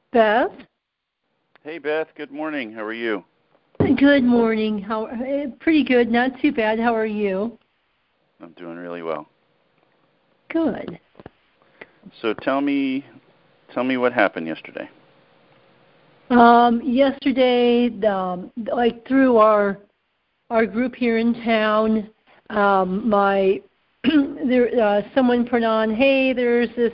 Beth? Hey, Beth. Good morning. How are you? Good morning. Pretty good. Not too bad. How are you? I'm doing really well. Good. So tell me what happened yesterday. Yesterday, through our group here in town, someone put on, hey, there's this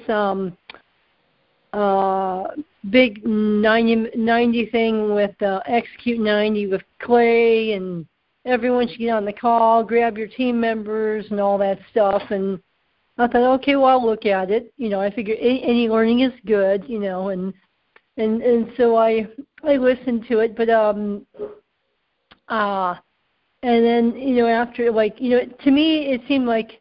big 90 thing with Execute 90 with Clay, and everyone should get on the call, grab your team members and all that stuff. And I thought, okay, well, I'll look at it. I figure any learning is good, and so I listened to it. But and then after, to me it seemed like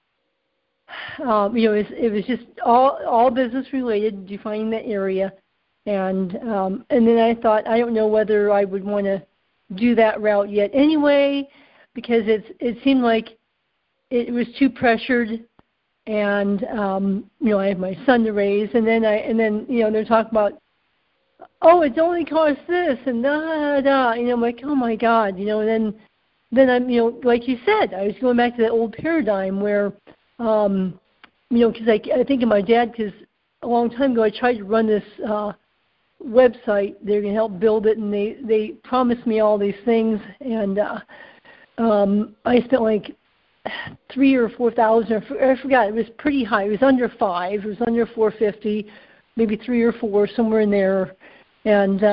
it was just all business related, defining that area. And then I thought, I don't know whether I would want to do that route yet anyway, because it seemed like it was too pressured, and I have my son to raise, and then they're talking about, oh, it's only cost this and da da. I'm like, oh my God, and then I'm like you said, I was going back to that old paradigm where because I think of my dad, because a long time ago I tried to run this website. They're going to help build it, and they promised me all these things, and I spent like $3,000 or $4,000. I forgot. It was pretty high. It was under $5,000. It was under $450, maybe $3,000 or $4,000, somewhere in there. And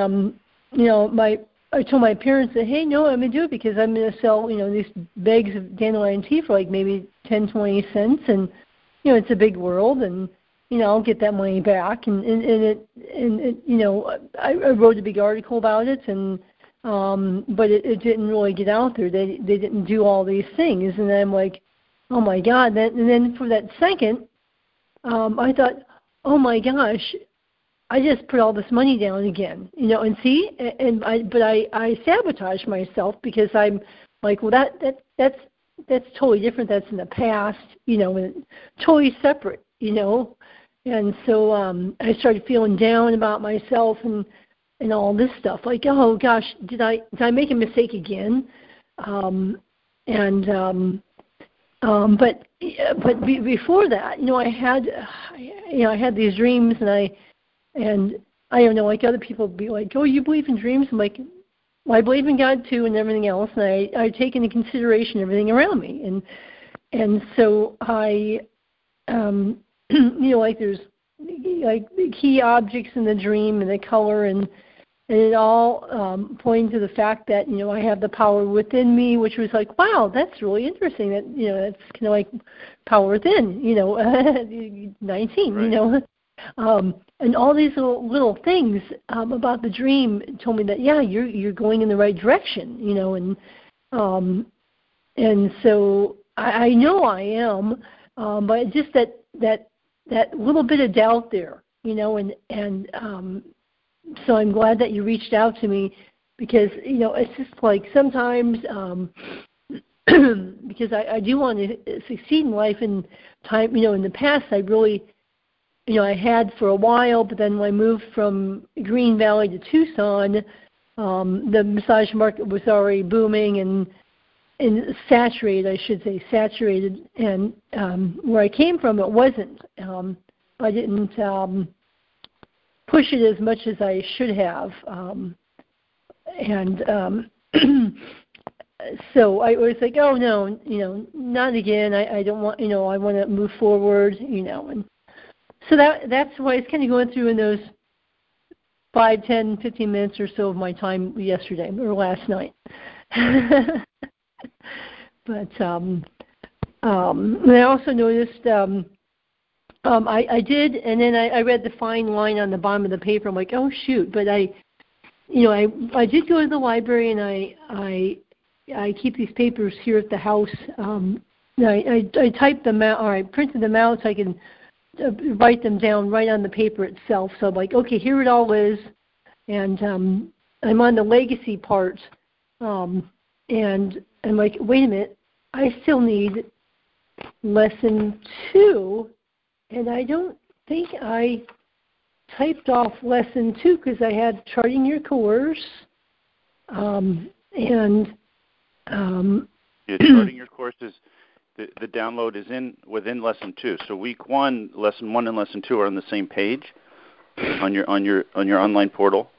I told my parents that, hey, no, I'm going to do it because I'm going to sell these bags of dandelion tea for like maybe 10-20 cents, and it's a big world, and I'll get that money back. And I wrote a big article about it, and but it didn't really get out there. They didn't do all these things, and I'm like, oh my God. And then for that second, I thought, oh my gosh, I just put all this money down again, and see, but I sabotage myself, because I'm like, well, that's totally different. That's in the past, and totally separate, And so I started feeling down about myself and all this stuff. Like, oh gosh, did I make a mistake again? But before that, I had these dreams, and I don't know, like other people would be like, oh, you believe in dreams? I'm like, well, I believe in God too, and everything else, and I take into consideration everything around me, and so I, like there's like the key objects in the dream and the color, and it all pointing to the fact that I have the power within me, which was like, wow, that's really interesting. That that's kind of like power within, 19, Right. And all these little things about the dream told me that, yeah, you're going in the right direction, and so I know I am, but just that little bit of doubt there, and so I'm glad that you reached out to me, because it's just like sometimes because I do want to succeed in life, and time, in the past I really. I had for a while, but then when I moved from Green Valley to Tucson, the massage market was already booming and saturated, I should say, and where I came from, it wasn't. I didn't push it as much as I should have, so I was like, oh no, not again. I don't want, I want to move forward, and. So that's why it's kind of going through in those 5, 10, 15 minutes or so of my time yesterday or last night. But and I also noticed I did, and then I read the fine line on the bottom of the paper. I'm like, oh shoot! But I did go to the library, and I keep these papers here at the house. I typed them out, or I printed them out so I can write them down right on the paper itself. So I'm like, okay, here it all is, and I'm on the legacy part, and I'm like, wait a minute, I still need lesson 2, and I don't think I typed off lesson 2 because I had charting your course, and charting your course is the download is within lesson 2. So week 1, lesson 1 and lesson 2 are on the same page on your online portal.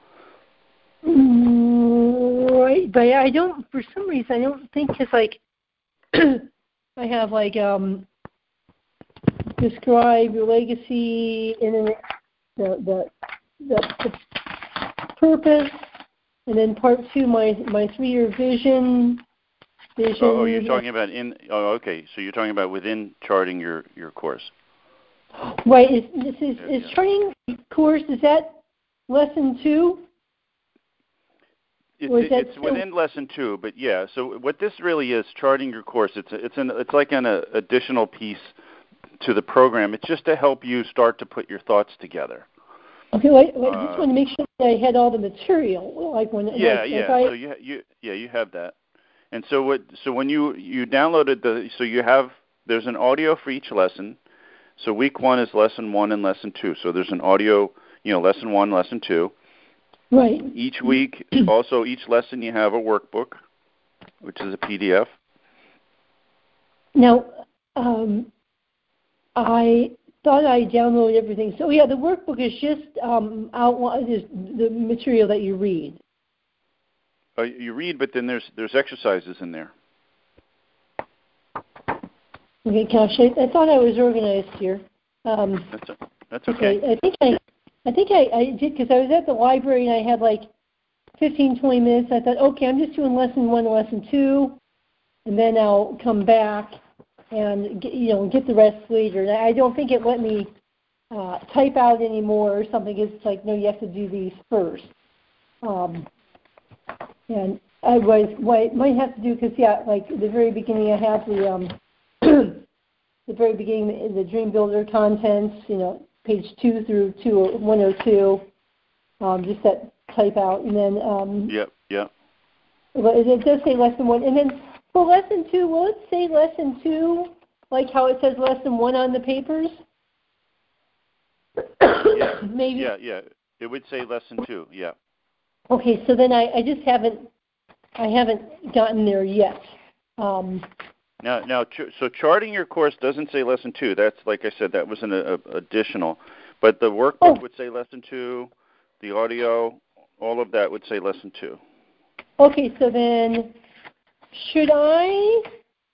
Right, but I don't. For some reason, I don't think it's like I have like describe your legacy, and then the purpose, and then part 2, my 3-year vision. Oh, you're talking about okay. So you're talking about within charting your course. Right. Is charting course, is that lesson 2? It's within lesson 2, but yeah. So what this really is, charting your course. It's like an additional piece to the program. It's just to help you start to put your thoughts together. Okay. I just want to make sure that I had all the material. So you have that. And so when you downloaded there's an audio for each lesson. So week 1 is lesson 1 and lesson 2. So there's an audio, lesson 1, lesson 2. Right. Each week, also each lesson you have a workbook, which is a PDF. Now, I thought I downloaded everything. So yeah, the workbook is just outline is the material that you read. You read, but then there's exercises in there. Okay, gosh, I thought I was organized here. That's okay. I think I did, because I was at the library and I had like 15, 20 minutes. I thought, okay, I'm just doing lesson 1 and lesson 2, and then I'll come back and get the rest later. And I don't think it let me type out anymore or something. It's like, no, you have to do these first. And I might have to do, because like at the very beginning I have the very beginning, the Dream Builder contents, page 2 through 102, just that type out, and then Yep. It does say lesson 1, and then for lesson 2, will it say lesson 2 like how it says lesson 1 on the papers? Yeah. Maybe. Yeah. It would say lesson 2. Yeah. Okay, so then I just haven't gotten there yet. Now, so charting your course doesn't say lesson 2. That's, like I said, that was an additional. But the workbook would say lesson 2. The audio, all of that would say lesson 2. Okay, so then should I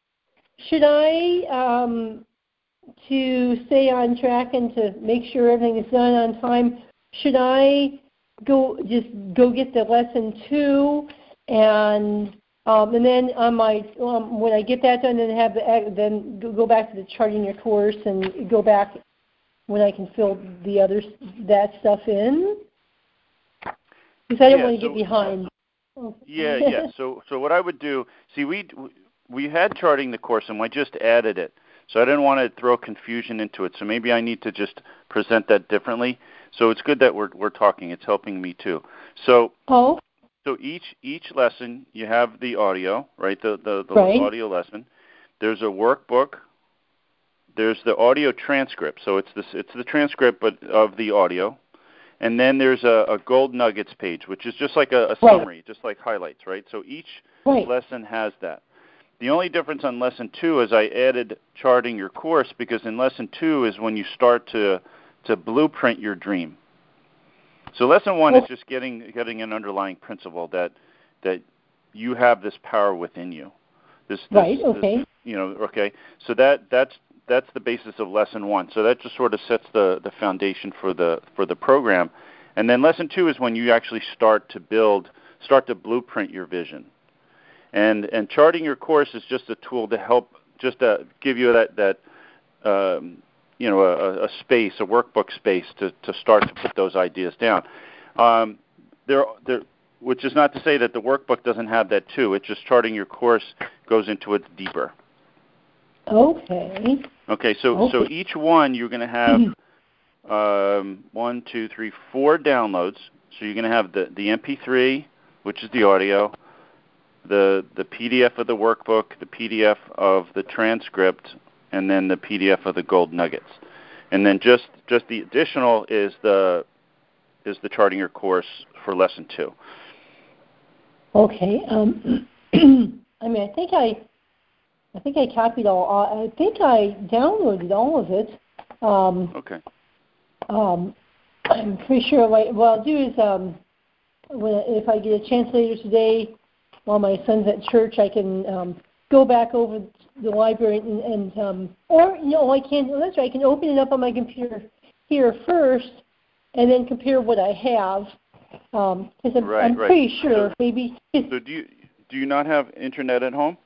to stay on track and to make sure everything is done on time, should I go get the lesson 2 and then on my when I get that done, then go back to the charting your course and go back when I can fill that stuff in? Because I don't want to get behind. Yeah. So what I would do, we had charting the course and I just added it. So I didn't want to throw confusion into it. So maybe I need to just present that differently. So it's good that we're talking. It's helping me too. So each lesson you have the audio, right? The right. audio lesson. There's a workbook. There's the audio transcript. So it's the transcript but of the audio. And then there's a Gold Nuggets page, which is just like a summary, just like highlights, right? So each lesson has that. The only difference on lesson 2 is I added charting your course, because in lesson 2 is when you start to blueprint your dream. So lesson 1 is just getting an underlying principle that you have this power within you. Okay. So that's the basis of lesson 1. So that just sort of sets the foundation for the program. And then lesson 2 is when you actually start to blueprint your vision. And charting your course is just a tool to help, just to give you that a space, a workbook space to start to put those ideas down. Which is not to say that the workbook doesn't have that too. It's just charting your course goes into it deeper. Okay. So each one you're going to have 1, 2, 3, 4 downloads. So you're going to have the MP3, which is the audio, the PDF of the workbook, the PDF of the transcript, and then the PDF of the Gold Nuggets. And then just the additional is the is the Charting Your Course for Lesson 2. Okay. I mean, I think I copied all. I think I downloaded all of it. Okay. I'm pretty sure what I'll do is if I get a chance later today, while my son's at church, I can go back over the library and or I can. Oh, that's right. I can open it up on my computer here first, and then compare what I have. Because I'm pretty sure maybe. So do you not have internet at home?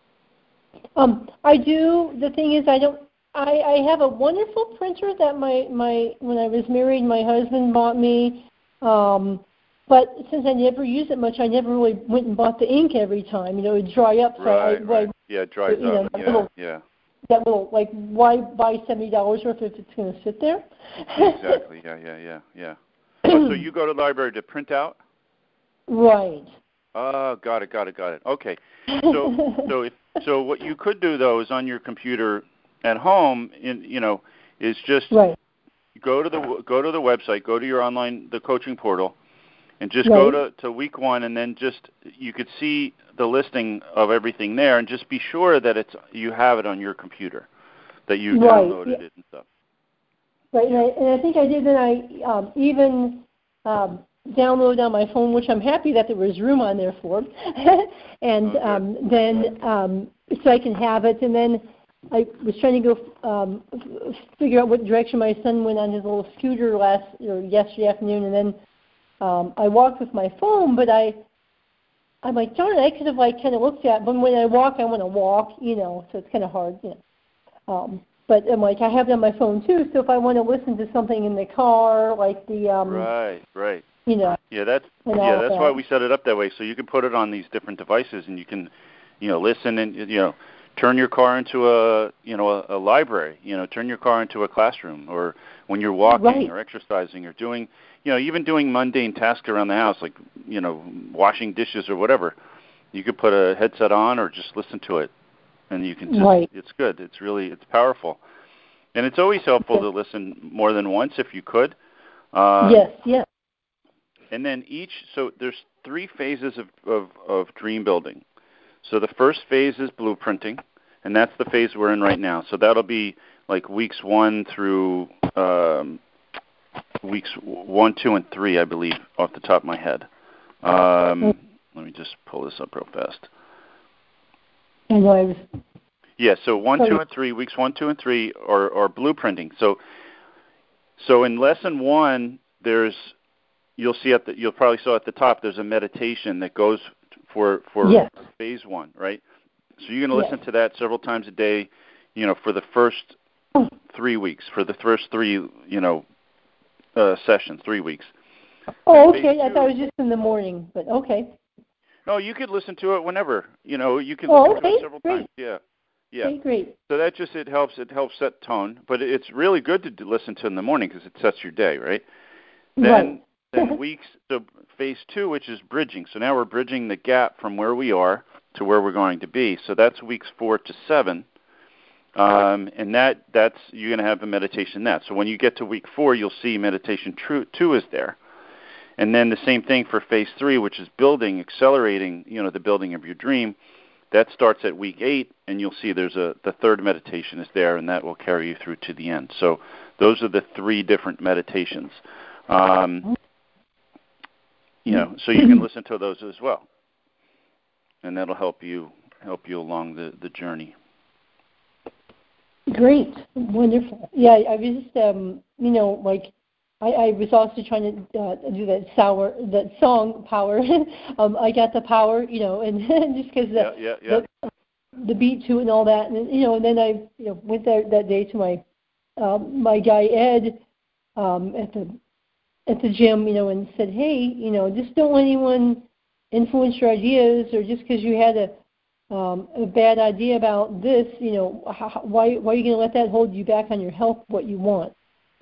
I do. The thing is, I have a wonderful printer that when I was married, my husband bought me. But since I never use it much, I never really went and bought the ink every time. It would dry up. So Right. Yeah, it dries up. That little, like, why buy $70 worth if it's going to sit there? Exactly. Yeah. So you go to the library to print out? Right. Oh, got it. Okay. So what you could do though is on your computer at home, is just go to the website, go to your the coaching portal, and just go to week 1, and then just you could see the listing of everything there, and just be sure that you have it on your computer, that you downloaded it and stuff. Right, and I think I did. Then I even download on my phone, which I'm happy that there was room on there for, and then so I can have it. And then I was trying to go figure out what direction my son went on his little scooter yesterday afternoon, and then I walked with my phone, but I'm like, darn it, I could have kind of looked at it, but when I walk, I want to walk, so it's kind of hard, But I'm like, I have it on my phone too, so if I want to listen to something in the car, like the right. Yeah, that's why we set it up that way, so you can put it on these different devices, and you can, listen and turn your car into a library. Turn your car into a classroom, or when you're walking or exercising or doing, even doing mundane tasks around the house, like washing dishes or whatever. You could put a headset on or just listen to it, and you can just. It's good. It's powerful, and it's always helpful to listen more than once if you could. Yes. And then so there's 3 phases of dream building. So the first phase is blueprinting, and that's the phase we're in right now. So that'll be like weeks 1 through weeks 1, 2, and 3, I believe, off the top of my head. Let me just pull this up real fast. Yeah, so 1, 2, and 3, weeks 1, 2, and 3 are blueprinting. So in lesson 1, you'll probably saw at the top, there's a meditation that goes for phase 1, right? So you're going to listen to that several times a day, for the first 3 weeks, for the first 3, sessions, 3 weeks. Oh, okay. I thought it was just in the morning, but okay. No, you could listen to it whenever. You can listen to it several times. Yeah. Okay, great. So that it helps set tone, but it's really good to listen to in the morning because it sets your day, right? Then so phase 2, which is bridging. So now we're bridging the gap from where we are to where we're going to be. So that's weeks 4 to 7. And that's you're going to have a meditation in that. So when you get to week 4, you'll see meditation 2 is there. And then the same thing for phase 3, which is accelerating, the building of your dream. That starts at week 8, and you'll see there's the third meditation is there, and that will carry you through to the end. So those are the 3 different meditations. So you can listen to those as well, and that'll help you along the journey. Great, wonderful. Yeah, I was just I was also trying to do that song Power. I got the power, and just because the beat to it and all that, and then I went that day to my guy Ed at the gym, and said, hey, just don't let anyone influence your ideas, or just because you had a bad idea about this, why are you going to let that hold you back on your health, what you want,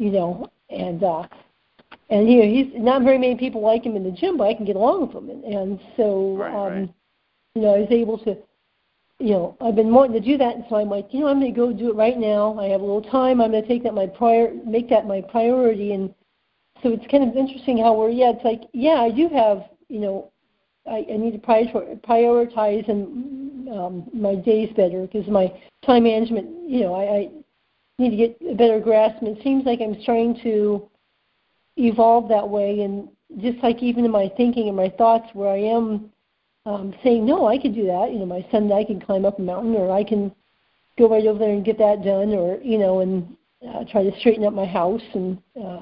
and he's not very many people like him in the gym, but I can get along with him, and so I was able to, I've been wanting to do that, and so I'm like, I'm going to go do it right now. I have a little time. I'm going to take that make that my priority, and So it's kind of interesting how it's like, I do have, I need to prioritize and my days better because my time management, I need to get a better grasp. And it seems like I'm trying to evolve that way, and just like even in my thinking and my thoughts where I am saying, no, I can do that. My son, I can climb up a mountain, or I can go right over there and get that done, or, and try to straighten up my house and,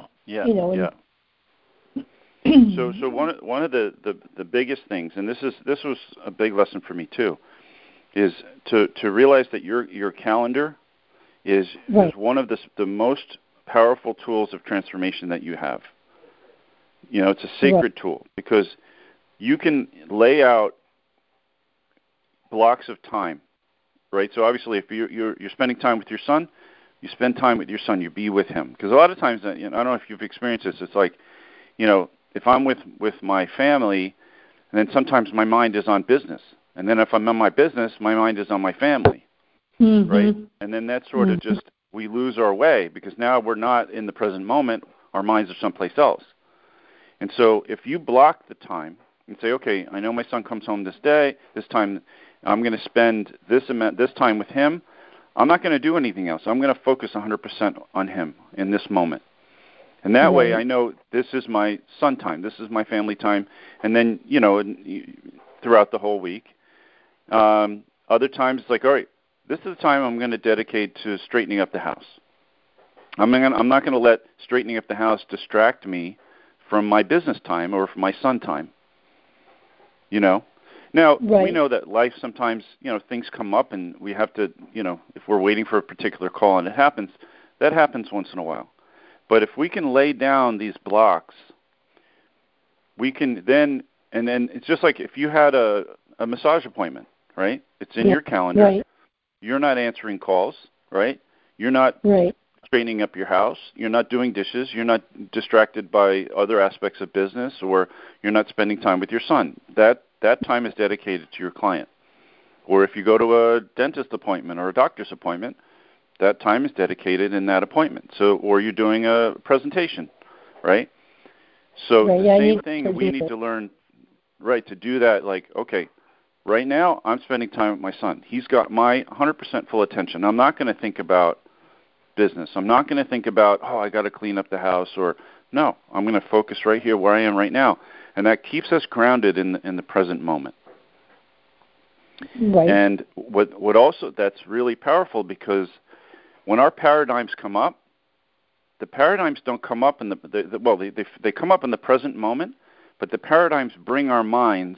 So one of the biggest things, and this was a big lesson for me too, is to realize that your calendar is one of the most powerful tools of transformation that you have. It's a sacred tool because you can lay out blocks of time, right? So obviously, if you're spending time with your son, you spend time with your son. You be with him, because a lot of times, I don't know if you've experienced this. It's like, if I'm with my family, and then sometimes my mind is on business, and then if I'm on my business, my mind is on my family, right? And then that sort of just, we lose our way because now we're not in the present moment. Our minds are someplace else. And so if you block the time and say, okay, I know my son comes home this time, I'm going to spend this time with him. I'm not going to do anything else. I'm going to focus 100% on him in this moment. And that way I know this is my son time. This is my family time. And then, throughout the whole week, other times it's like, all right, this is the time I'm going to dedicate to straightening up the house. I'm not going to let straightening up the house distract me from my business time or from my son time. Now, we know that life sometimes, things come up and we have to, if we're waiting for a particular call and it happens, that happens once in a while. But if we can lay down these blocks, we can then, and then it's just like if you had a massage appointment, right? It's in your calendar. Right. You're not answering calls, right? You're not straightening up your house. You're not doing dishes. You're not distracted by other aspects of business, or you're not spending time with your son. That time is dedicated to your client. Or if you go to a dentist appointment or a doctor's appointment, that time is dedicated in that appointment. So, or you're doing a presentation, right? So the same thing, we need to learn, to do that. Like, okay, right now I'm spending time with my son. He's got my 100% full attention. I'm not going to think about business. I'm not going to think about, I got to clean up the house, or no, I'm going to focus right here where I am right now. And that keeps us grounded in the present moment. Right. And what also, that's really powerful, because when our paradigms come up, the paradigms don't come up in they come up in the present moment, but the paradigms bring our minds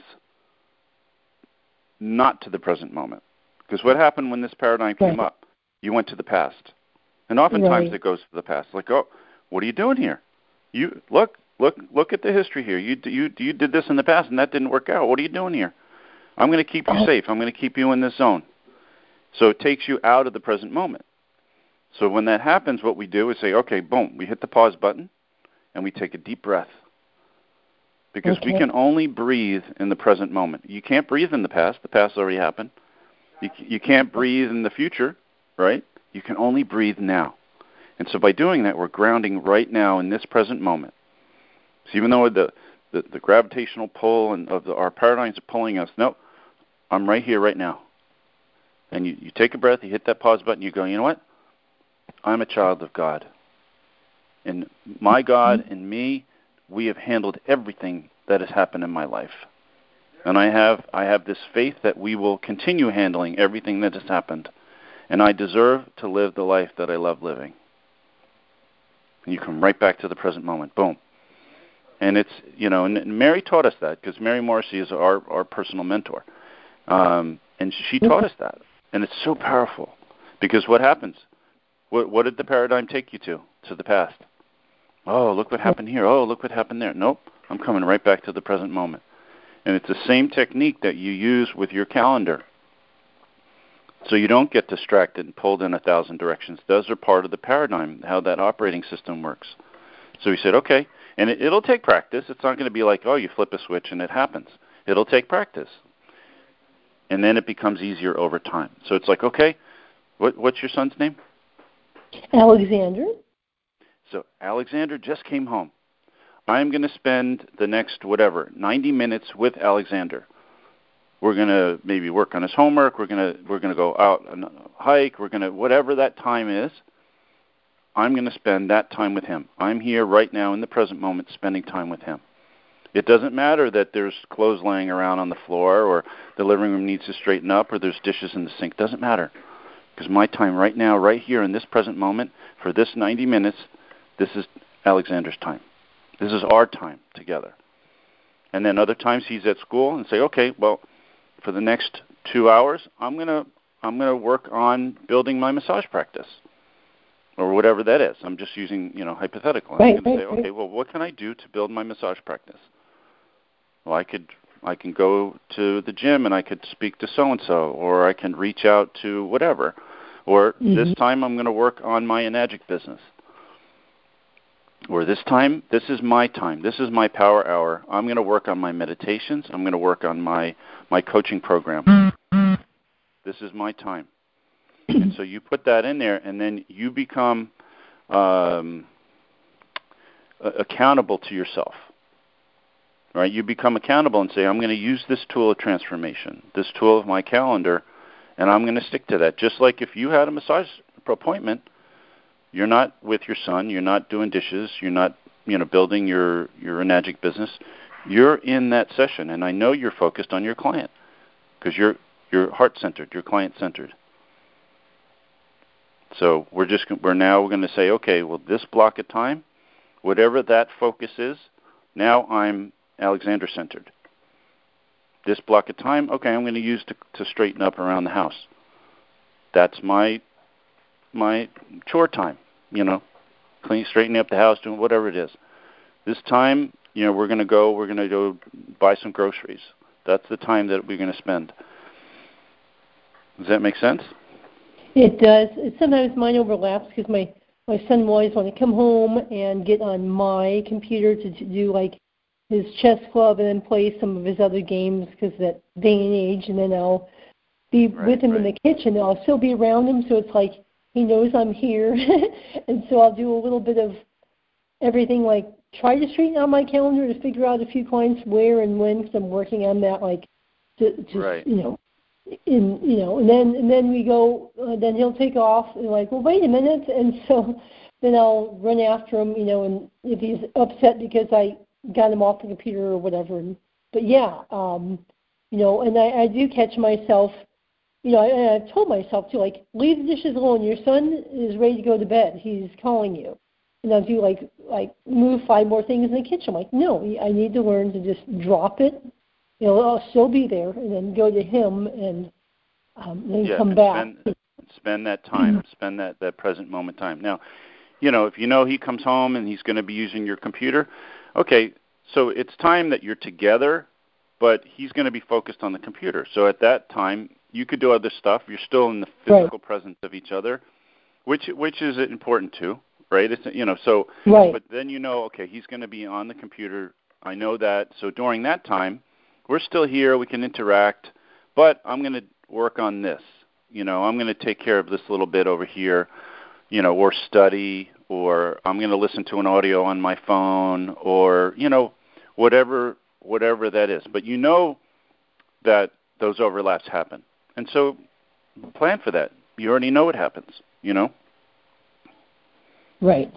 not to the present moment. Because what happened when this paradigm came up? You went to the past. And oftentimes it goes to the past. Like, what are you doing here? You look at the history here. You did this in the past and that didn't work out. What are you doing here? I'm going to keep you safe. I'm going to keep you in this zone. So it takes you out of the present moment. So when that happens, what we do is say, okay, boom, we hit the pause button and we take a deep breath. Because we can only breathe in the present moment. You can't breathe in the past. The past already happened. You can't breathe in the future, right? You can only breathe now. And so by doing that, we're grounding right now in this present moment. So even though the gravitational pull and our paradigms are pulling us, no, I'm right here right now. And you take a breath, you hit that pause button, you go, you know what? I'm a child of God. And my God and me, we have handled everything that has happened in my life. And I have this faith that we will continue handling everything that has happened. And I deserve to live the life that I love living. And you come right back to the present moment. Boom. And it's, and Mary taught us that, because Mary Morrissey is our personal mentor. And she taught us that. And it's so powerful. Because what happens? What did the paradigm take you to? To the past. Oh, look what happened here. Oh, look what happened there. Nope. I'm coming right back to the present moment. And it's the same technique that you use with your calendar. So you don't get distracted and pulled in 1,000 directions. Those are part of the paradigm, how that operating system works. So we said, okay, and it'll take practice. It's not going to be like, you flip a switch and it happens. It'll take practice. And then it becomes easier over time. So it's like, okay, what's your son's name? Alexander. So Alexander just came home. I'm going to spend the next, 90 minutes with Alexander. We're going to maybe work on his homework. We're going to go out on a hike. We're going to, whatever that time is, I'm going to spend that time with him. I'm here right now in the present moment spending time with him. It doesn't matter that there's clothes laying around on the floor or the living room needs to straighten up or there's dishes in the sink. It doesn't matter. Because my time right now, right here in this present moment, for this 90 minutes, this is Alexander's time. This is our time together. And then other times he's at school and say, okay, well, for the next 2 hours, I'm gonna work on building my massage practice, or whatever that is. I'm just using, hypothetical. Right, I'm going to say, okay, well, what can I do to build my massage practice? Well, I can go to the gym and I could speak to so and so, or I can reach out to whatever, or this time I'm going to work on my Enagic business. Or this time, this is my time. This is my power hour. I'm going to work on my meditations. I'm going to work on my coaching program. This is my time. And so you put that in there, and then you become accountable to yourself. Right? You become accountable and say, I'm going to use this tool of transformation, this tool of my calendar, and I'm going to stick to that. Just like if you had a massage appointment, you're not with your son, you're not doing dishes, you're not, building your Enagic business. You're in that session, and I know you're focused on your client because you're heart-centered, you're client-centered. So we're going to say, okay, well, this block of time, whatever that focus is, now I'm Alexander-centered. This block of time, okay, I'm going to use to straighten up around the house. That's my chore time, straightening up the house, doing whatever it is. This time, we're going to go buy some groceries. That's the time that we're going to spend. Does that make sense? It does. Sometimes mine overlaps because my son will always want to come home and get on my computer to do like his chess club and then play some of his other games because that day and age, and then I'll be with him in the kitchen. I'll still be around him, so it's like he knows I'm here. And so I'll do a little bit of everything, like try to straighten out my calendar to figure out a few clients where and when, because I'm working on that, like right. And then we go. Then he'll take off, and like, well, wait a minute, and so then I'll run after him, and if he's upset because I got him off the computer or whatever. But yeah, and I do catch myself. I've told myself too, like, leave the dishes alone. Your son is ready to go to bed. He's calling you. And I'll do like move 5 more things in the kitchen. I'm like, no, I need to learn to just drop it. I'll still be there, and then go to him, and then come back. Spend that time. Spend that present moment time. Now, if he comes home and he's going to be using your computer, okay, so it's time that you're together, but he's going to be focused on the computer. So at that time, you could do other stuff. You're still in the physical presence of each other, which is important too, right? It's so. Right. But then okay, he's going to be on the computer. I know that. So during that time, we're still here. We can interact, but I'm going to work on this. I'm going to take care of this little bit over here, or study, or I'm going to listen to an audio on my phone, or whatever that is. But that those overlaps happen. And so plan for that. You already know what happens, Right.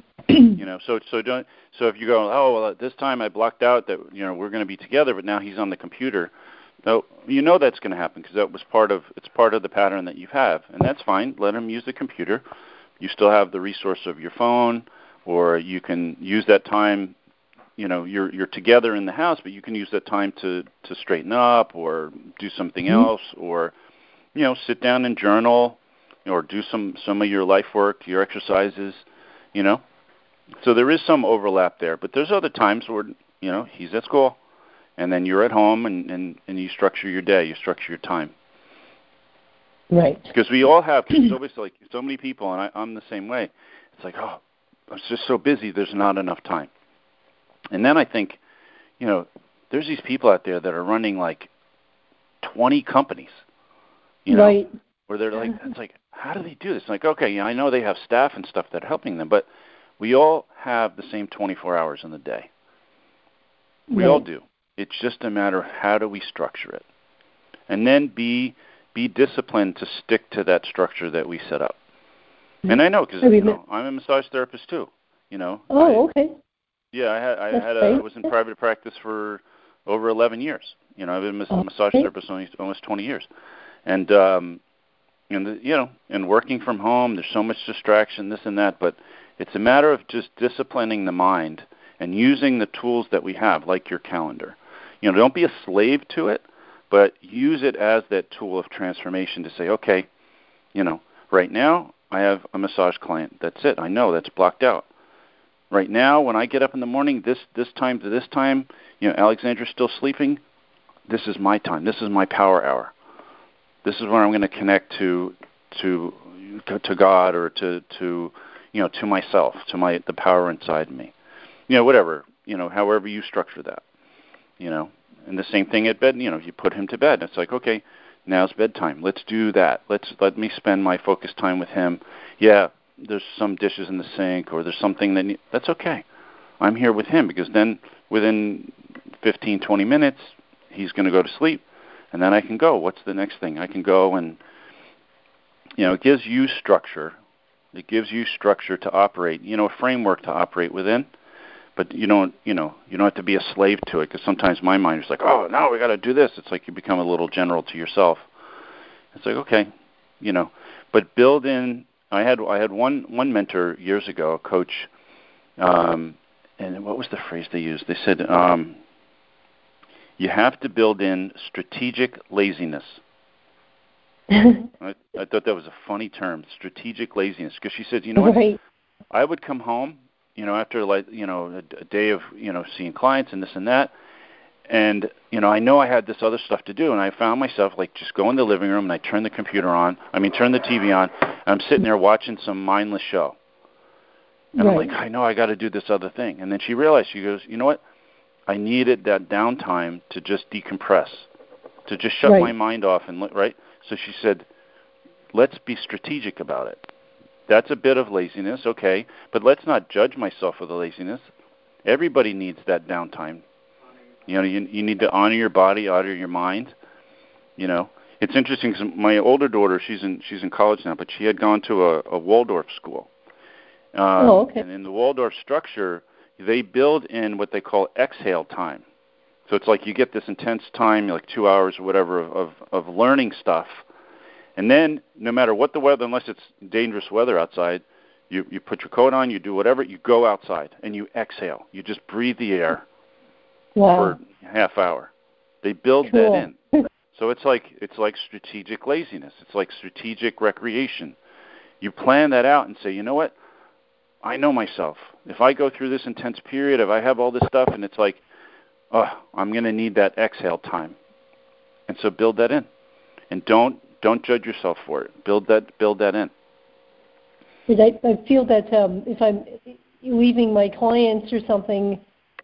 So if you go, oh, well, at this time I blocked out that, we're going to be together, but now he's on the computer. No, that's going to happen because it's part of the pattern that you have. And that's fine. Let him use the computer. You still have the resource of your phone, or you can use that time. You're together in the house, but you can use that time to straighten up or do something else, or sit down and journal, or do some of your life work, your exercises, So there is some overlap there, but there's other times where he's at school, and then you're at home, and you structure your day, you structure your time. Right. Because we all have. There's always like so many people, and I'm the same way. It's like, oh, I'm just so busy. There's not enough time. And then I think, there's these people out there that are running like 20 companies, right. where they're like, it's like, how do they do this? Like, okay, I know they have staff and stuff that are helping them, but we all have the same 24 hours in the day. We all do. It's just a matter of how do we structure it. And then be disciplined to stick to that structure that we set up. And I know because I'm a massage therapist too. Okay. Yeah, I was in private practice for over 11 years. I've been a massage therapist almost 20 years, and working from home, there's so much distraction, this and that. But it's a matter of just disciplining the mind and using the tools that we have, like your calendar. Don't be a slave to it, but use it as that tool of transformation to say, okay, right now I have a massage client. That's it. I know that's blocked out. Right now, when I get up in the morning, this time to this time, Alexandra's still sleeping. This is my time. This is my power hour. This is where I'm going to connect to God or to myself, to the power inside me. Whatever, however you structure that. And the same thing at bed. You put him to bed. It's like, okay, now's bedtime. Let's do that. Let me spend my focus time with him. Yeah. There's some dishes in the sink or there's something that's okay. I'm here with him because then within 15, 20 minutes, he's going to go to sleep and then I can go. What's the next thing? I can go and, it gives you structure. It gives you structure to operate, a framework to operate within, but you don't have to be a slave to it because sometimes my mind is like, oh, no, we got to do this. It's like you become a little general to yourself. It's like, okay, but build in. I had one mentor years ago, a coach, and what was the phrase they used? They said, you have to build in strategic laziness. I thought that was a funny term, strategic laziness, because she said, what? I would come home, after a day of, seeing clients and this and that, and, I know I had this other stuff to do, and I found myself, just go in the living room, and I turn the TV on, and I'm sitting there watching some mindless show. And I'm like, I know I got to do this other thing. And then she realized, she goes, you know what? I needed that downtime to just decompress, to just shut my mind off. So she said, let's be strategic about it. That's a bit of laziness, okay, but let's not judge myself for the laziness. Everybody needs that downtime. You need to honor your body, honor your mind. It's interesting because my older daughter, she's in college now, but she had gone to a Waldorf school. Okay. And in the Waldorf structure, they build in what they call exhale time. So it's like you get this intense time, like 2 hours or whatever, of learning stuff. And then no matter what the weather, unless it's dangerous weather outside, you put your coat on, you do whatever, you go outside and you exhale. You just breathe the air. For a half hour. They build that in. So it's like strategic laziness. It's like strategic recreation. You plan that out and say, you know what? I know myself. If I go through this intense period, if I have all this stuff, and it's like, I'm going to need that exhale time. And so build that in. And don't judge yourself for it. Build that in. I feel that if I'm leaving my clients or something,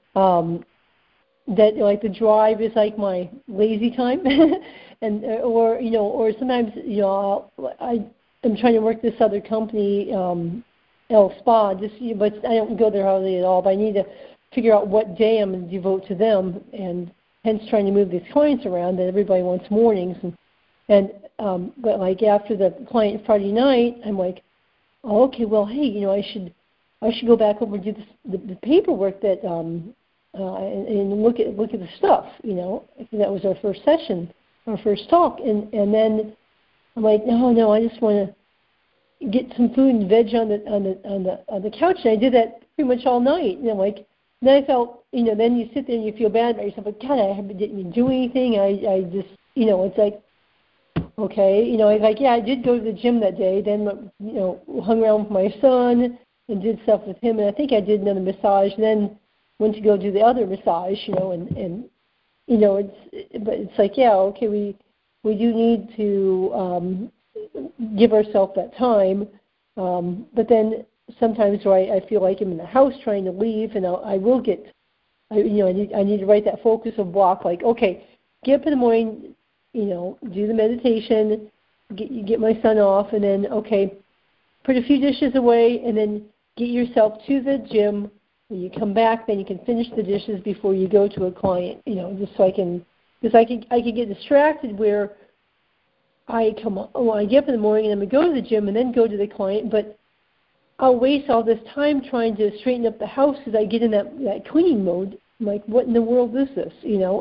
that the drive is like my lazy time, and or sometimes I'm trying to work this other company, El Spa, but I don't go there hardly at all. But I need to figure out what day I'm going to devote to them, and hence trying to move these clients around. That everybody wants mornings, but after the client Friday night, I'm like, oh, okay, well, hey, I should go back over and do the paperwork that. And look at the stuff, That was our first session, our first talk, and then I'm like, no, I just want to get some food and veg on the couch, and I did that pretty much all night. And I'm like, then I felt, then you sit there and you feel bad about yourself, like, God, I didn't do anything. I just, it's like, okay, I did go to the gym that day. Then, hung around with my son and did stuff with him, and I think I did another massage. Then went to go do the other massage, and it's like, okay, we do need to give ourselves that time, but then sometimes I feel like I'm in the house trying to leave, and I need to write that focus of block, like, okay, get up in the morning, do the meditation, get my son off, and then, okay, put a few dishes away, and then get yourself to the gym, when you come back, then you can finish the dishes before you go to a client. Just so I can, because I could get distracted where I get up in the morning and I'm going to go to the gym and then go to the client, but I'll waste all this time trying to straighten up the house because I get in that cleaning mode. I'm like, what in the world is this?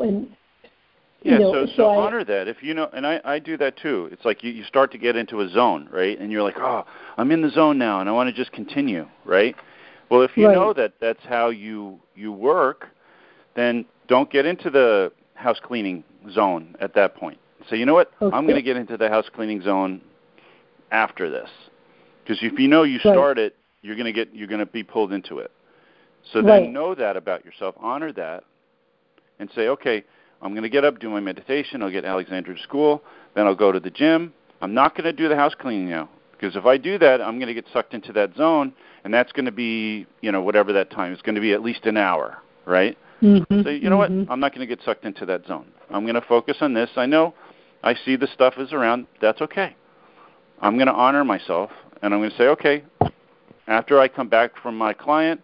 So honor that. If and I do that too. It's like you start to get into a zone, right? And you're like, oh, I'm in the zone now, and I want to just continue, right? Well, if you know that that's how you work, then don't get into the house cleaning zone at that point. So you know what? Okay. I'm going to get into the house cleaning zone after this, because if you start it, you're going to be pulled into it. So then know that about yourself, honor that, and say, okay, I'm going to get up, do my meditation, I'll get Alexandra to school, then I'll go to the gym. I'm not going to do the house cleaning now, because if I do that, I'm going to get sucked into that zone, and that's going to be, whatever that time. It's going to be at least an hour, right? Mm-hmm. So you know what? I'm not going to get sucked into that zone. I'm going to focus on this. I know I see the stuff is around. That's okay. I'm going to honor myself, and I'm going to say, okay, after I come back from my client,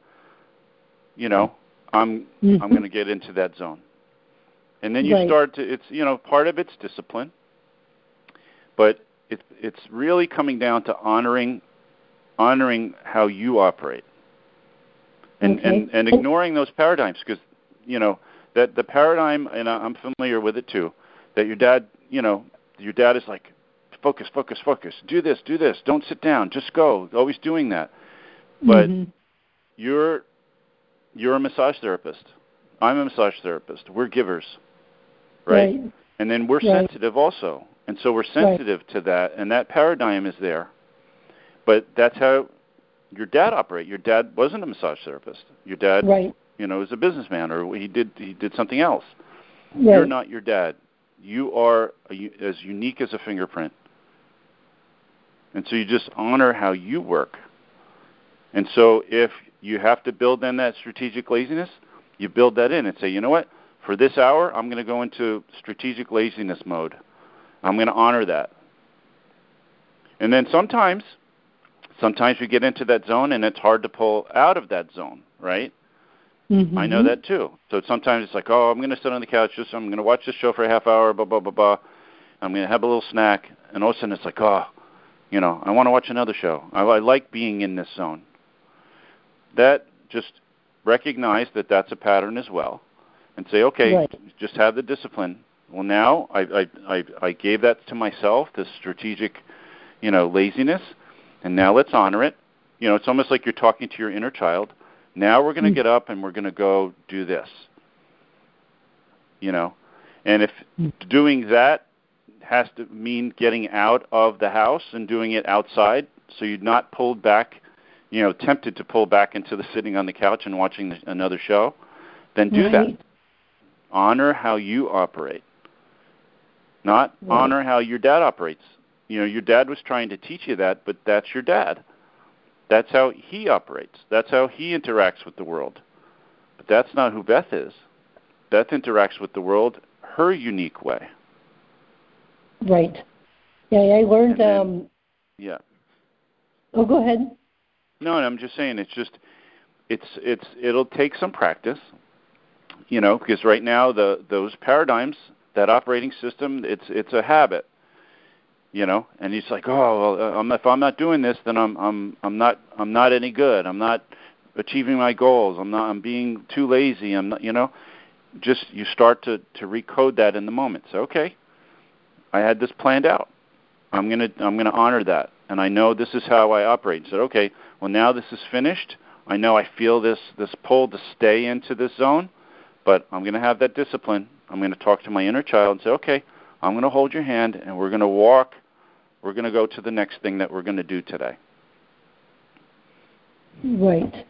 I'm going to get into that zone. And then you start to, it's, part of it's discipline, but it's really coming down to honoring how you operate and ignoring those paradigms, because, that the paradigm, and I'm familiar with it too, that your dad is like, focus, do this, don't sit down, just go, always doing that. But you're a massage therapist. I'm a massage therapist. We're givers. Right? And then we're sensitive also. And so we're sensitive to that, and that paradigm is there. But that's how your dad operated. Your dad wasn't a massage therapist. Your dad, was a businessman, or he did something else. You're not your dad. You are as unique as a fingerprint. And so you just honor how you work. And so if you have to build in that strategic laziness, you build that in and say, you know what? For this hour, I'm going to go into strategic laziness mode. I'm going to honor that. And then sometimes we get into that zone, and it's hard to pull out of that zone, right? Mm-hmm. I know that too. So sometimes it's like, oh, I'm going to sit on the couch, I'm going to watch this show for a half hour, blah, blah, blah, blah. I'm going to have a little snack, and all of a sudden it's like, oh, I want to watch another show. I like being in this zone. That, just recognize that that's a pattern as well. And say, okay, just have the discipline. Well, now I gave that to myself, this strategic, laziness, and now let's honor it. It's almost like you're talking to your inner child. Now we're going to get up and we're going to go do this. And if doing that has to mean getting out of the house and doing it outside, so you're not pulled back, tempted to pull back into the sitting on the couch and watching another show, then do that. Honor how you operate, not honor how your dad operates. Your dad was trying to teach you that, but that's your dad. That's how he operates. That's how he interacts with the world. But that's not who Beth is. Beth interacts with the world her unique way. Right. Yeah, I learned. Oh, go ahead. No, I'm just saying. It'll take some practice. Because right now those paradigms, that operating system, it's a habit. And it's like, oh, well, if I'm not doing this, then I'm not any good. I'm not achieving my goals. I'm being too lazy. I'm not. Just you start to recode that in the moment. So okay, I had this planned out. I'm gonna honor that, and I know this is how I operate. So okay, well now this is finished. I know I feel this pull to stay into this zone. But I'm going to have that discipline. I'm going to talk to my inner child and say, okay, I'm going to hold your hand, and we're going to walk. We're going to go to the next thing that we're going to do today. Right.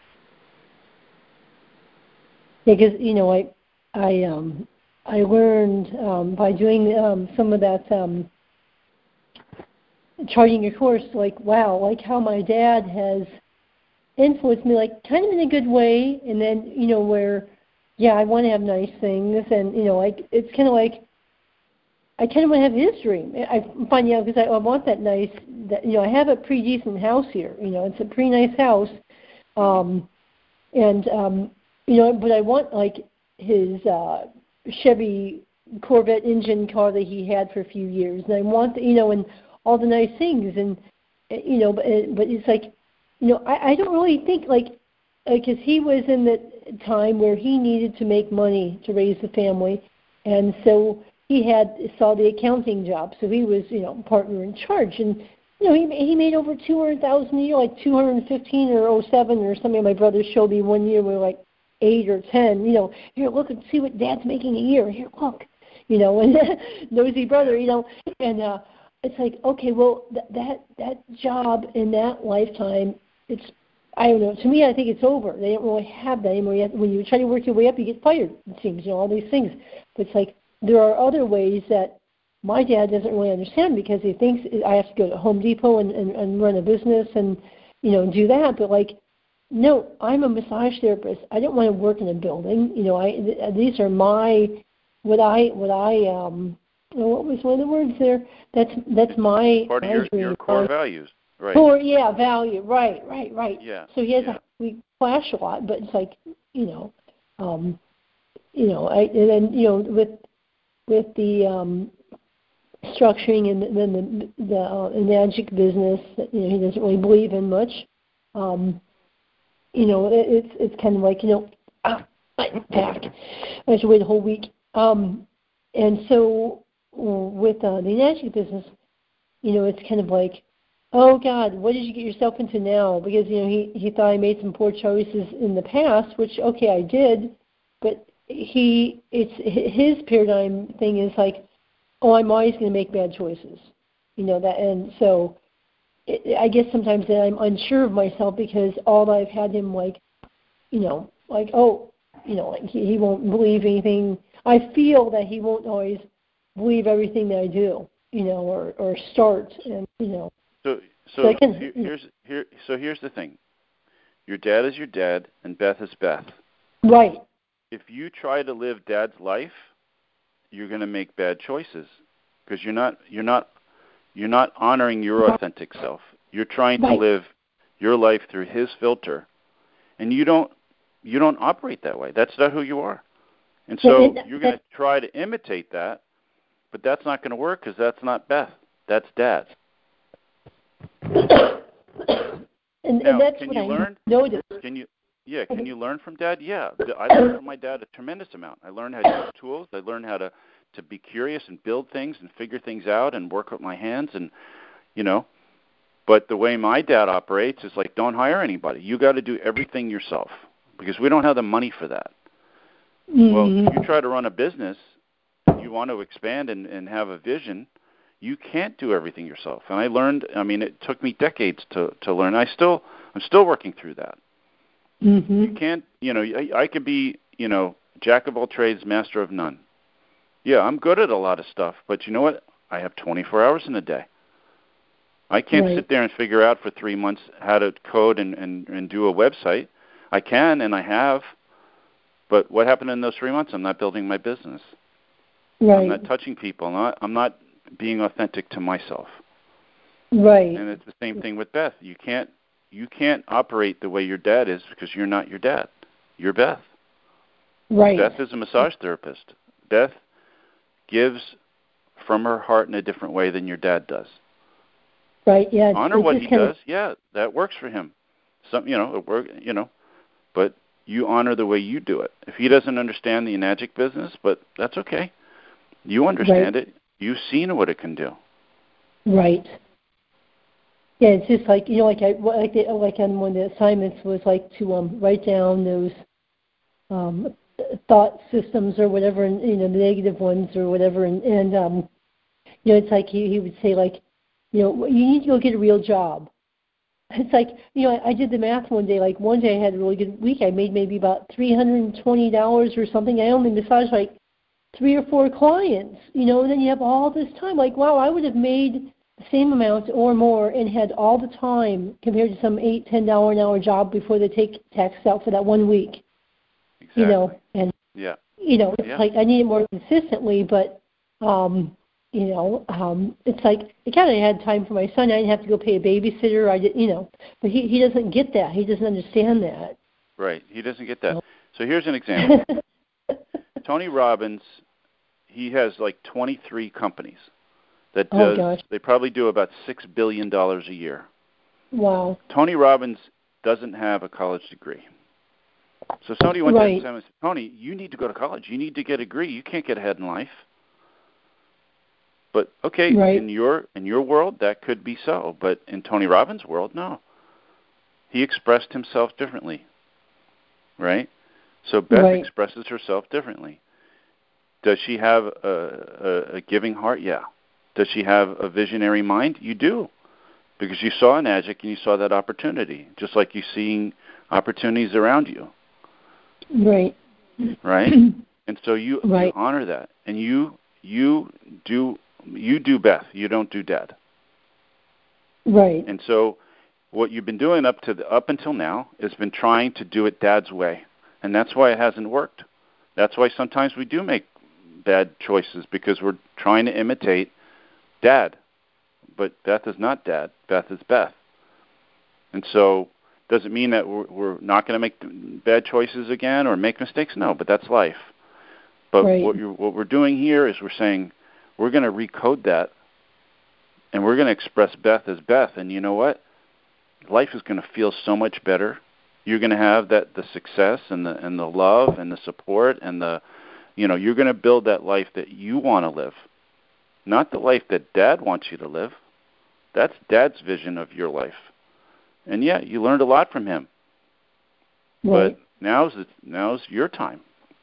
Because, I learned by doing some of that charting your course, like, wow, like how my dad has influenced me, like kind of in a good way, and then, where... Yeah, I want to have nice things, and it's kind of like I kind of want to have his dream. I'm finding out because I want that nice. I have a pretty decent house here. It's a pretty nice house, And but I want like his Chevy Corvette engine car that he had for a few years, and I want and all the nice things, and but it's like I don't really think because he was in the time where he needed to make money to raise the family, and so he saw the accounting job, so he was partner in charge, and he made over $200,000 a year, like 215 or 07 or something. My brother showed me one year we were like 8 or 10. Here, look and see what Dad's making a year. Here, look, and nosy brother, and it's like, okay, well that job in that lifetime, I don't know. To me, I think it's over. They don't really have that anymore. When you try to work your way up, you get fired. It seems, all these things. But it's like there are other ways that my dad doesn't really understand because he thinks I have to go to Home Depot and run a business and do that. But no, I'm a massage therapist. I don't want to work in a building. These are my what was one of the words there? That's my part of your core values. Right. Value. Right. Yeah. So he has we clash a lot, but it's like, and then with the structuring and then the magic business that he doesn't really believe in much. It's kind of like my back. I should wait a whole week. And so with the magic business, it's kind of like, oh God, what did you get yourself into now? Because he thought I made some poor choices in the past, which okay I did, but his paradigm thing is like, oh, I'm always going to make bad choices, that, and so I guess sometimes that I'm unsure of myself because all I've had him he won't believe anything. I feel that he won't always believe everything that I do, or start, and Here's the thing. Your dad is your dad, and Beth is Beth. Right. If you try to live Dad's life, you're going to make bad choices because you're not honoring your authentic self. You're trying to live your life through his filter, and you don't operate that way. That's not who you are. And so you're going to try to imitate that, but that's not going to work because that's not Beth. That's Dad. and that's what I noticed. Can you learn from Dad? Yeah, I learned from my dad a tremendous amount. I learned how to use tools. I learned how to be curious and build things and figure things out and work with my hands and But the way my dad operates is like, don't hire anybody. You got to do everything yourself because we don't have the money for that. Mm-hmm. Well, if you try to run a business, you want to expand and have a vision, you can't do everything yourself. And I learned, it took me decades to learn. I'm still working through that. Mm-hmm. You can't, I could be, jack of all trades, master of none. Yeah, I'm good at a lot of stuff, but you know what? I have 24 hours in a day. I can't sit there and figure out for 3 months how to code and do a website. I can, and I have, but what happened in those 3 months? I'm not building my business. Right. I'm not touching people. I'm not being authentic to myself. Right. And it's the same thing with Beth. You can't operate the way your dad is because you're not your dad. You're Beth. Right. Beth is a massage therapist. Beth gives from her heart in a different way than your dad does. Right. Yeah. Honor what he does. Yeah, that works for him. It work. But you honor the way you do it. If he doesn't understand the Enagic business, but that's okay. You understand it. You've seen what it can do. Right. Yeah, it's just like like on one of the assignments was like to write down those thought systems or whatever, and the negative ones or whatever, and it's like he would say you need to go get a real job. It's like I did the math one day. Like one day I had a really good week. I made maybe about $320 or something. I only massaged like 3 or 4 clients, and then you have all this time. Like, wow, I would have made the same amount or more and had all the time compared to some $8, $10 an hour job before they take taxes out for that 1 week. Exactly. And it's like I need it more consistently, but it's like again, I had time for my son. I didn't have to go pay a babysitter. I did, but he doesn't get that. He doesn't understand that. Right. He doesn't get that. So here's an example. Tony Robbins, he has like 23 companies that they probably do about $6 billion a year. Wow. Tony Robbins doesn't have a college degree. So somebody went to him and said, Tony, you need to go to college. You need to get a degree. You can't get ahead in life. But okay, in your world that could be so, but in Tony Robbins' world, no. He expressed himself differently. Right? So Beth expresses herself differently. Does she have a giving heart? Yeah. Does she have a visionary mind? You do. Because you saw an addict and you saw that opportunity, just like you're seeing opportunities around you. Right. Right? And so you honor that. And you do Beth. You don't do Dad. Right. And so what you've been doing up until now has been trying to do it Dad's way. And that's why it hasn't worked. That's why sometimes we do make bad choices, because we're trying to imitate Dad. But Beth is not Dad. Beth is Beth. And so does it mean that we're not going to make bad choices again or make mistakes? No, but that's life. But what we're doing here is we're saying we're going to recode that, and we're going to express Beth as Beth. And you know what? Life is going to feel so much better. You're going to have the success and the love and the support and you're going to build that life that you want to live, not the life that Dad wants you to live. That's Dad's vision of your life. And yeah, you learned a lot from him. Right. But now's your time.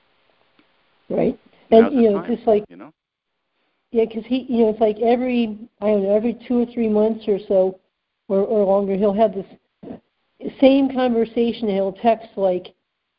Right. And just like yeah, because he it's like every 2 or 3 months or so or longer, he'll have this same conversation. He'll text like,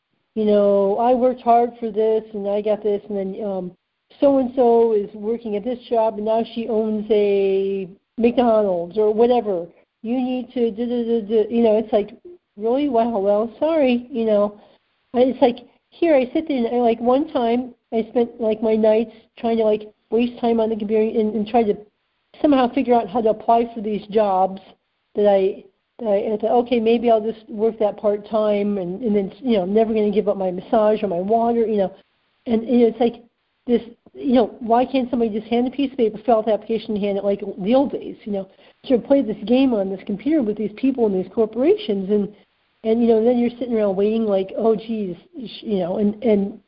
I worked hard for this and I got this, and then so and so is working at this job and now she owns a McDonald's or whatever. You need to it's like, really? Wow, well, sorry, It's like, here I sit there and like one time I spent like my nights trying to like waste time on the computer and try to somehow figure out how to apply for these jobs that I thought, okay, maybe I'll just work that part time and then I'm never going to give up my massage or my water, and it's like this, why can't somebody just hand a piece of paper, fill out the application, and hand it like the old days, to play this game on this computer with these people and these corporations and then you're sitting around waiting like, oh geez, and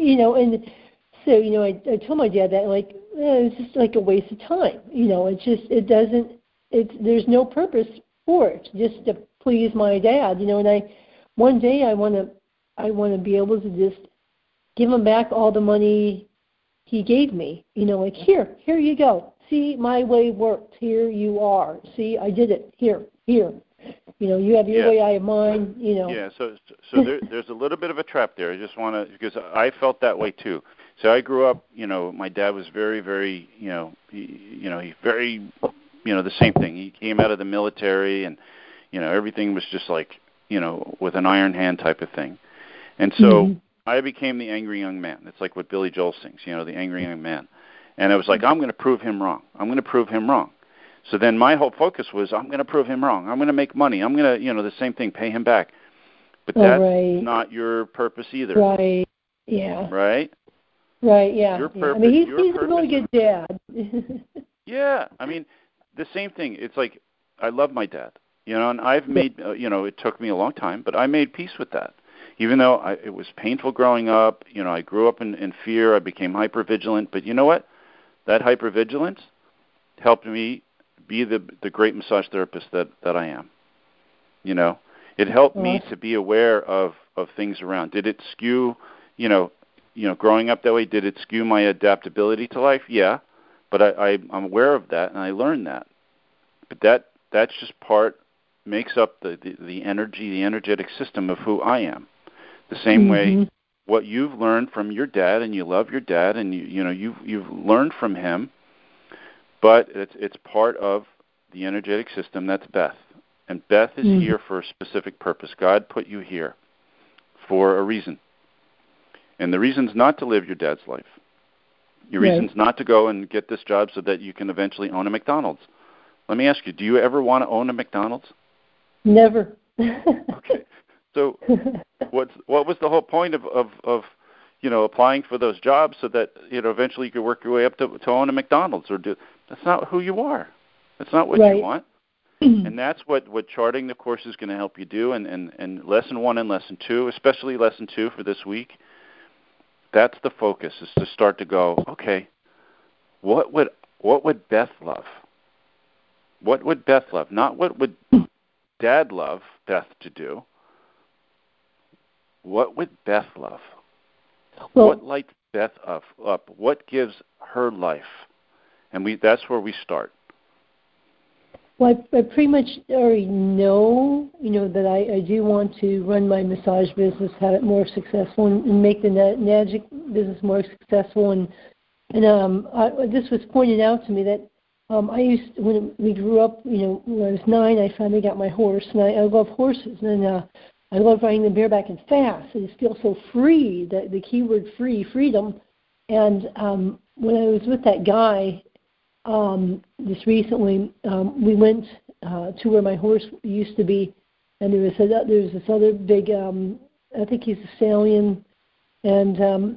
so I told my dad that like it's just like a waste of time, there's no purpose for it, just to please my dad, and one day I want to be able to just give him back all the money he gave me, like here you go, see, my way worked, here you are, see, I did it, here, you have your way, I have mine, Yeah, so there's a little bit of a trap there. I just want to, because I felt that way too. So I grew up, my dad was very, very, he very, the same thing. He came out of the military and, everything was just like, with an iron hand type of thing. And so I became the angry young man. It's like what Billy Joel sings, the angry young man. And I was like, I'm going to prove him wrong. I'm going to prove him wrong. So then my whole focus was, I'm going to prove him wrong. I'm going to make money. I'm going to, the same thing, pay him back. But that's not your purpose either. Right. Yeah. Right? Right, yeah. Your purpose, I mean, he's a really good dad. Yeah. I mean, the same thing. It's like, I love my dad, and I've made, it took me a long time, but I made peace with that. Even though it was painful growing up, I grew up in fear. I became hypervigilant. But you know what? That hypervigilance helped me be the great massage therapist that I am. It helped me to be aware of things around. Did it skew, growing up that way, did it skew my adaptability to life? Yeah. But I'm aware of that, and I learned that. But that's just makes up the energy, the energetic system of who I am. The same way what you've learned from your dad, and you love your dad, and you've learned from him, but it's part of the energetic system. That's Beth. And Beth is here for a specific purpose. God put you here for a reason. And the reason's not to live your dad's life. Your reason's not to go and get this job so that you can eventually own a McDonald's. Let me ask you, do you ever want to own a McDonald's? Never. Okay. So what was the whole point of applying for those jobs so that eventually you could work your way up to own a McDonald's or do? That's not who you are. That's not what you want. And that's what charting the course is going to help you do. And lesson 1 and lesson 2, especially lesson 2 for this week, that's the focus, is to start to go, okay, what would Beth love? What would Beth love? Not what would Dad love Beth to do. What would Beth love? Well, what lights Beth up? What gives her life? And that's where we start. Well, I pretty much already know, that I do want to run my massage business, have it more successful, and make the magic business more successful. And this was pointed out to me that when we grew up, when I was 9, I finally got my horse, and I love horses, and I love riding them bareback and fast. I just feel so free, the keyword free, freedom. And when I was with that guy just recently, we went to where my horse used to be, and there was this other big, I think he's a stallion, and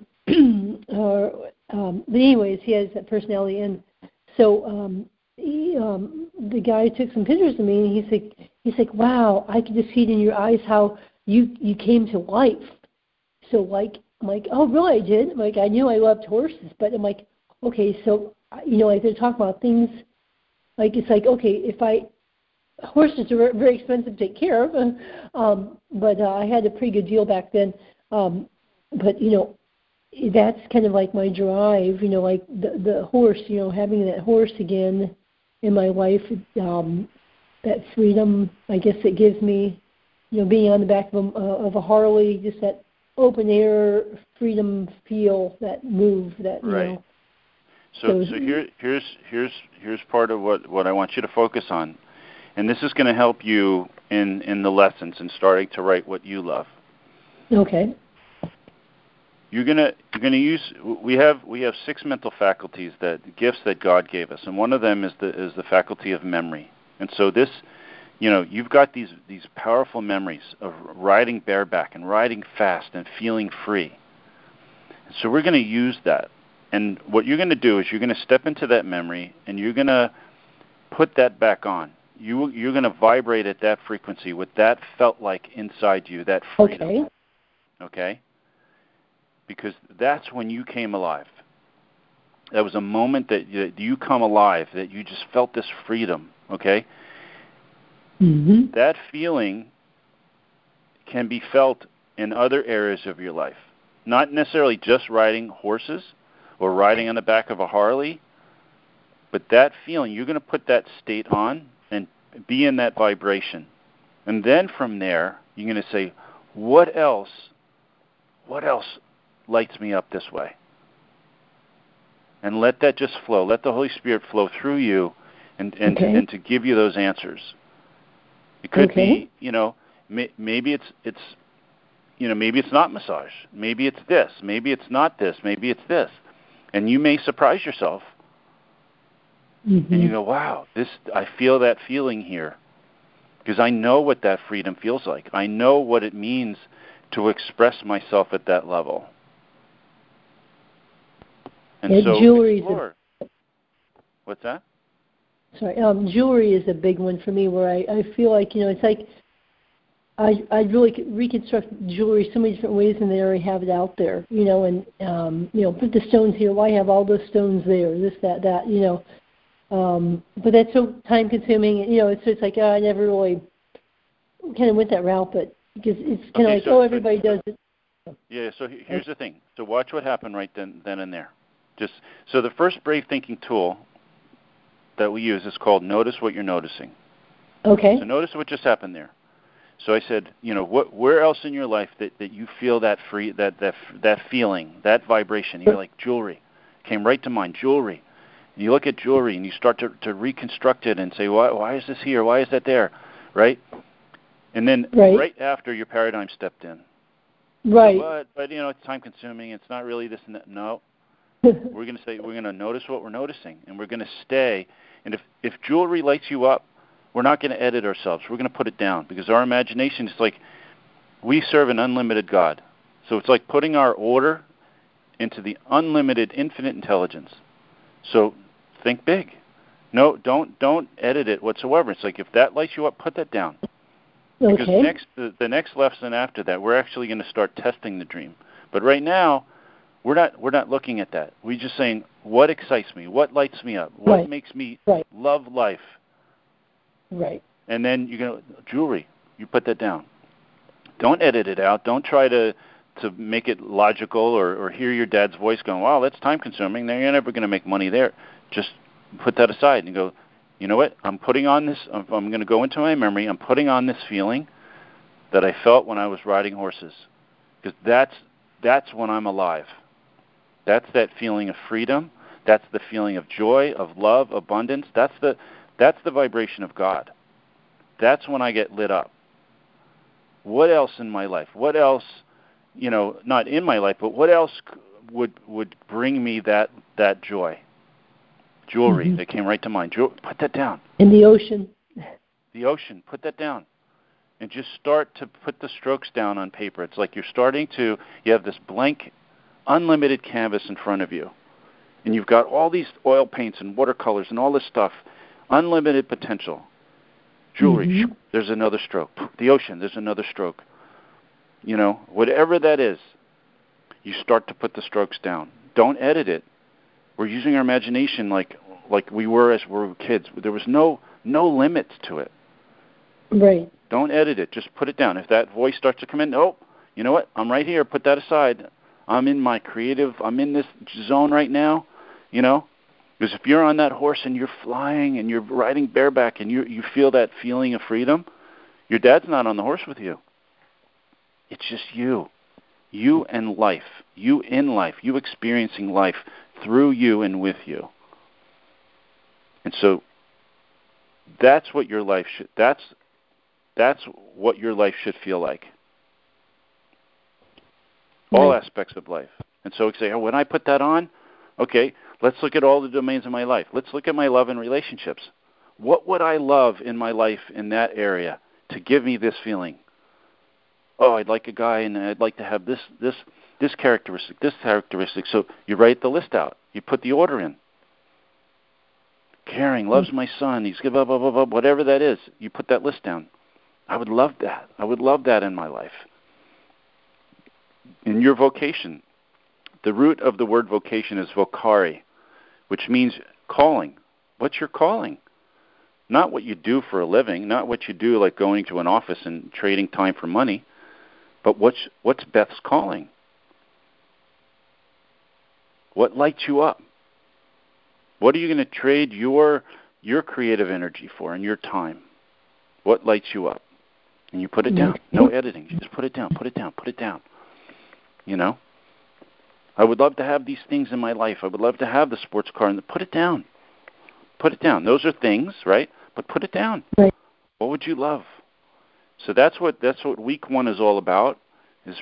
but anyways, he has that personality. And so the guy took some pictures of me, and he's like, wow, I could just see it in your eyes how you came to life. So I'm like, oh, really? I did. Like, I knew I loved horses, but I'm like, okay, so like they're talking about things like it's like, okay, horses are very expensive to take care of, but I had a pretty good deal back then. But that's kind of like my drive, like the horse, having that horse again in my life, that freedom, I guess it gives me, being on the back of a Harley, just that open air freedom feel, that move, that right. So here's part of what I want you to focus on, and this is going to help you in the lessons and starting to write what you love. Okay. You're gonna use. We have 6 mental faculties, gifts that God gave us, and one of them is the faculty of memory. And so this, you've got these powerful memories of riding bareback and riding fast and feeling free. So we're going to use that. And what you're going to do is you're going to step into that memory and you're going to put that back on. You're going to vibrate at that frequency, what that felt like inside you, that freedom. Okay? Because that's when you came alive. That was a moment that you come alive, that you just felt this freedom. Okay? Mm-hmm. That feeling can be felt in other areas of your life. Not necessarily just riding horses or riding on the back of a Harley, but that feeling, you're going to put that state on and be in that vibration. And then from there, you're going to say, what else lights me up this way? And let that just flow. Let the Holy Spirit flow through you and to give you those answers. It could be, maybe it's maybe it's not massage. Maybe it's this. Maybe it's not this. Maybe it's this. And you may surprise yourself. Mm-hmm. And you go, wow, I feel that feeling here. Because I know what that freedom feels like. I know what it means to express myself at that level. And so explore. What's that? Sorry, jewelry is a big one for me where I feel like, it's like I'd really reconstruct jewelry so many different ways than they already have it out there, and, put the stones here, why have all those stones there, this, that, but that's so time consuming, it's like, I never really kind of went that route, but because it's kind of everybody does it. Yeah, so here's the thing. So watch what happened right then and there. So the first Brave Thinking tool that we use is called Notice What You're Noticing. Okay. So notice what just happened there. So I said, where else in your life that you feel that that feeling, that vibration? You're like, jewelry. Came right to mind, jewelry. And you look at jewelry and you start to reconstruct it and say, why is this here? Why is that there? Right? And then right after, your paradigm stepped in. Right. So, but it's time consuming. It's not really this and that. No. We're going to notice what we're noticing, and we're going to stay. And if jewelry lights you up, we're not going to edit ourselves. We're going to put it down because our imagination is like, We serve an unlimited God. So it's like putting our order into the unlimited, infinite intelligence. So think big. No, don't edit it whatsoever. It's like if that lights you up, put that down. Because the next lesson after that, we're actually going to start testing the dream. But right now, we're not looking at that. We're just saying, what excites me? What lights me up? What makes me love life? Right. And then you go, jewelry, you put that down. Don't edit it out. Don't try to make it logical or hear your dad's voice going, wow, that's time-consuming. You're never going to make money there. Just put that aside and go, you know what? I'm putting on this. I'm going to go into my memory. I'm putting on this feeling that I felt when I was riding horses, because that's when I'm alive. That's that feeling of freedom. That's the feeling of joy, of love, abundance. That's the vibration of God. That's when I get lit up. What else in my life? What else, not in my life, but what else would bring me that joy? Jewelry, that came right to mind. Put that down. In the ocean. The ocean, put that down. And just start to put the strokes down on paper. It's like you have this blank, unlimited canvas in front of you. And you've got all these oil paints and watercolors and all this stuff. Unlimited potential. Jewelry, there's another stroke. The ocean, there's another stroke. Whatever that is, you start to put the strokes down. Don't edit it. We're using our imagination like we were as we were kids. There was no limits to it. Right. Don't edit it. Just put it down. If that voice starts to come in, you know what? I'm right here. Put that aside. I'm in this zone right now, Because if you're on that horse and you're flying and you're riding bareback and you feel that feeling of freedom, your dad's not on the horse with you. It's just you. You and life. You in life. You experiencing life through you and with you. And so that's what your life should feel like. All aspects of life. And so we say, when I put that on, okay, let's look at all the domains of my life. Let's look at my love and relationships. What would I love in my life in that area to give me this feeling? Oh, I'd like a guy, and I'd like to have this characteristic, this characteristic. So you write the list out. You put the order in. Caring, loves my son. He's blah, blah, blah, blah, whatever that is. You put that list down. I would love that. I would love that in my life. In your vocation, the root of the word vocation is vocare, which means calling. What's your calling? Not what you do for a living, not what you do like going to an office and trading time for money, but what's Beth's calling? What lights you up? What are you going to trade your creative energy for and your time? What lights you up? And you put it down. No editing. You just put it down, put it down, put it down. I would love to have these things in my life. I would love to have the sports car. And put it down. Put it down. Those are things, right? But put it down. Right. What would you love? So that's what week 1 is all about. Is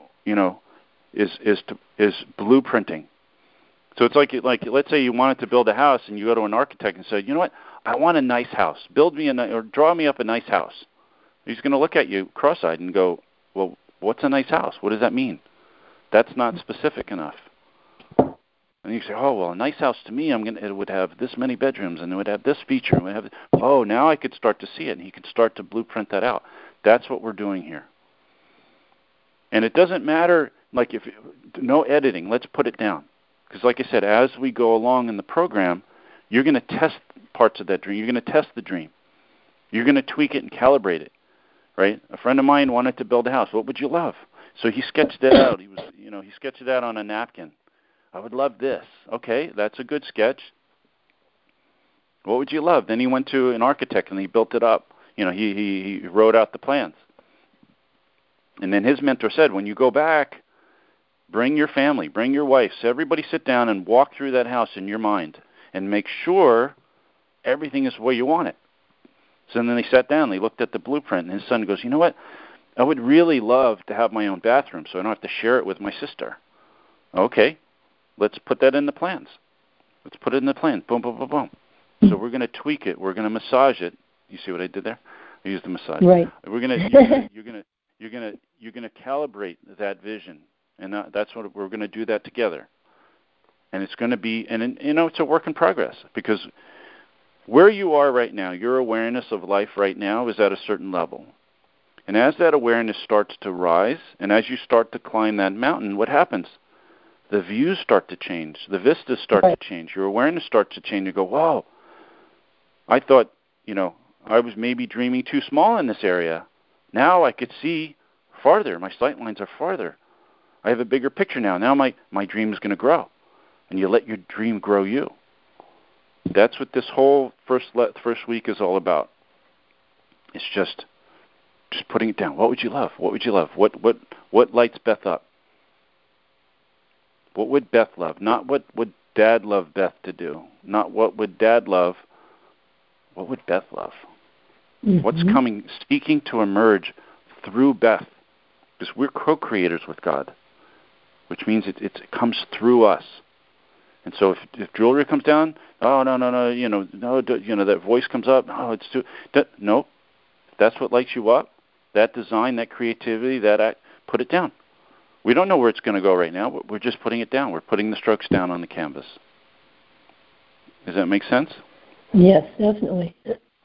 blueprinting. So it's like let's say you wanted to build a house and you go to an architect and say, you know what, I want a nice house. Build me or draw me up a nice house. He's going to look at you cross-eyed and go, well, what's a nice house? What does that mean? That's not specific enough. And you say, oh, well, a nice house to me, it would have this many bedrooms, and it would have this feature. And now I could start to see it, and he could start to blueprint that out. That's what we're doing here. And it doesn't matter, no editing. Let's put it down. Because like I said, as we go along in the program, you're going to test parts of that dream. You're going to test the dream. You're going to tweak it and calibrate it, right? A friend of mine wanted to build a house. What would you love? So he sketched it out. He sketched it out on a napkin. I would love this. Okay, that's a good sketch. What would you love? Then he went to an architect and he built it up. He wrote out the plans. And then his mentor said, when you go back, bring your family, bring your wife. So everybody sit down and walk through that house in your mind and make sure everything is the way you want it. So then they sat down, they looked at the blueprint, and his son goes, you know what? I would really love to have my own bathroom so I don't have to share it with my sister. Okay, let's put that in the plans. Let's put it in the plan. Boom, boom, boom, boom. So we're going to tweak it. We're going to massage it. You see what I did there? I used the massage. Right. You're going you're gonna calibrate that vision, and that's what we're going to do that together. And it's going to be, and it's a work in progress, because where you are right now, your awareness of life right now is at a certain level. And as that awareness starts to rise, and as you start to climb that mountain, what happens? The views start to change. The vistas start to change. Your awareness starts to change. You go, wow, I thought, I was maybe dreaming too small in this area. Now I could see farther. My sight lines are farther. I have a bigger picture now. Now my dream is going to grow. And you let your dream grow you. That's what this whole first week is all about. It's just putting it down. What would you love? What would you love? What lights Beth up? What would Beth love? Not what would Dad love Beth to do. Not what would Dad love. What would Beth love? Mm-hmm. What's coming, seeking to emerge through Beth? Because we're co-creators with God, which means it comes through us. And so if jewelry comes down, no, that voice comes up, it's too. No, if that's what lights you up, that design, that creativity, that act, put it down. We don't know where it's going to go right now, but we're just putting it down. We're putting the strokes down on the canvas. Does that make sense? Yes, definitely.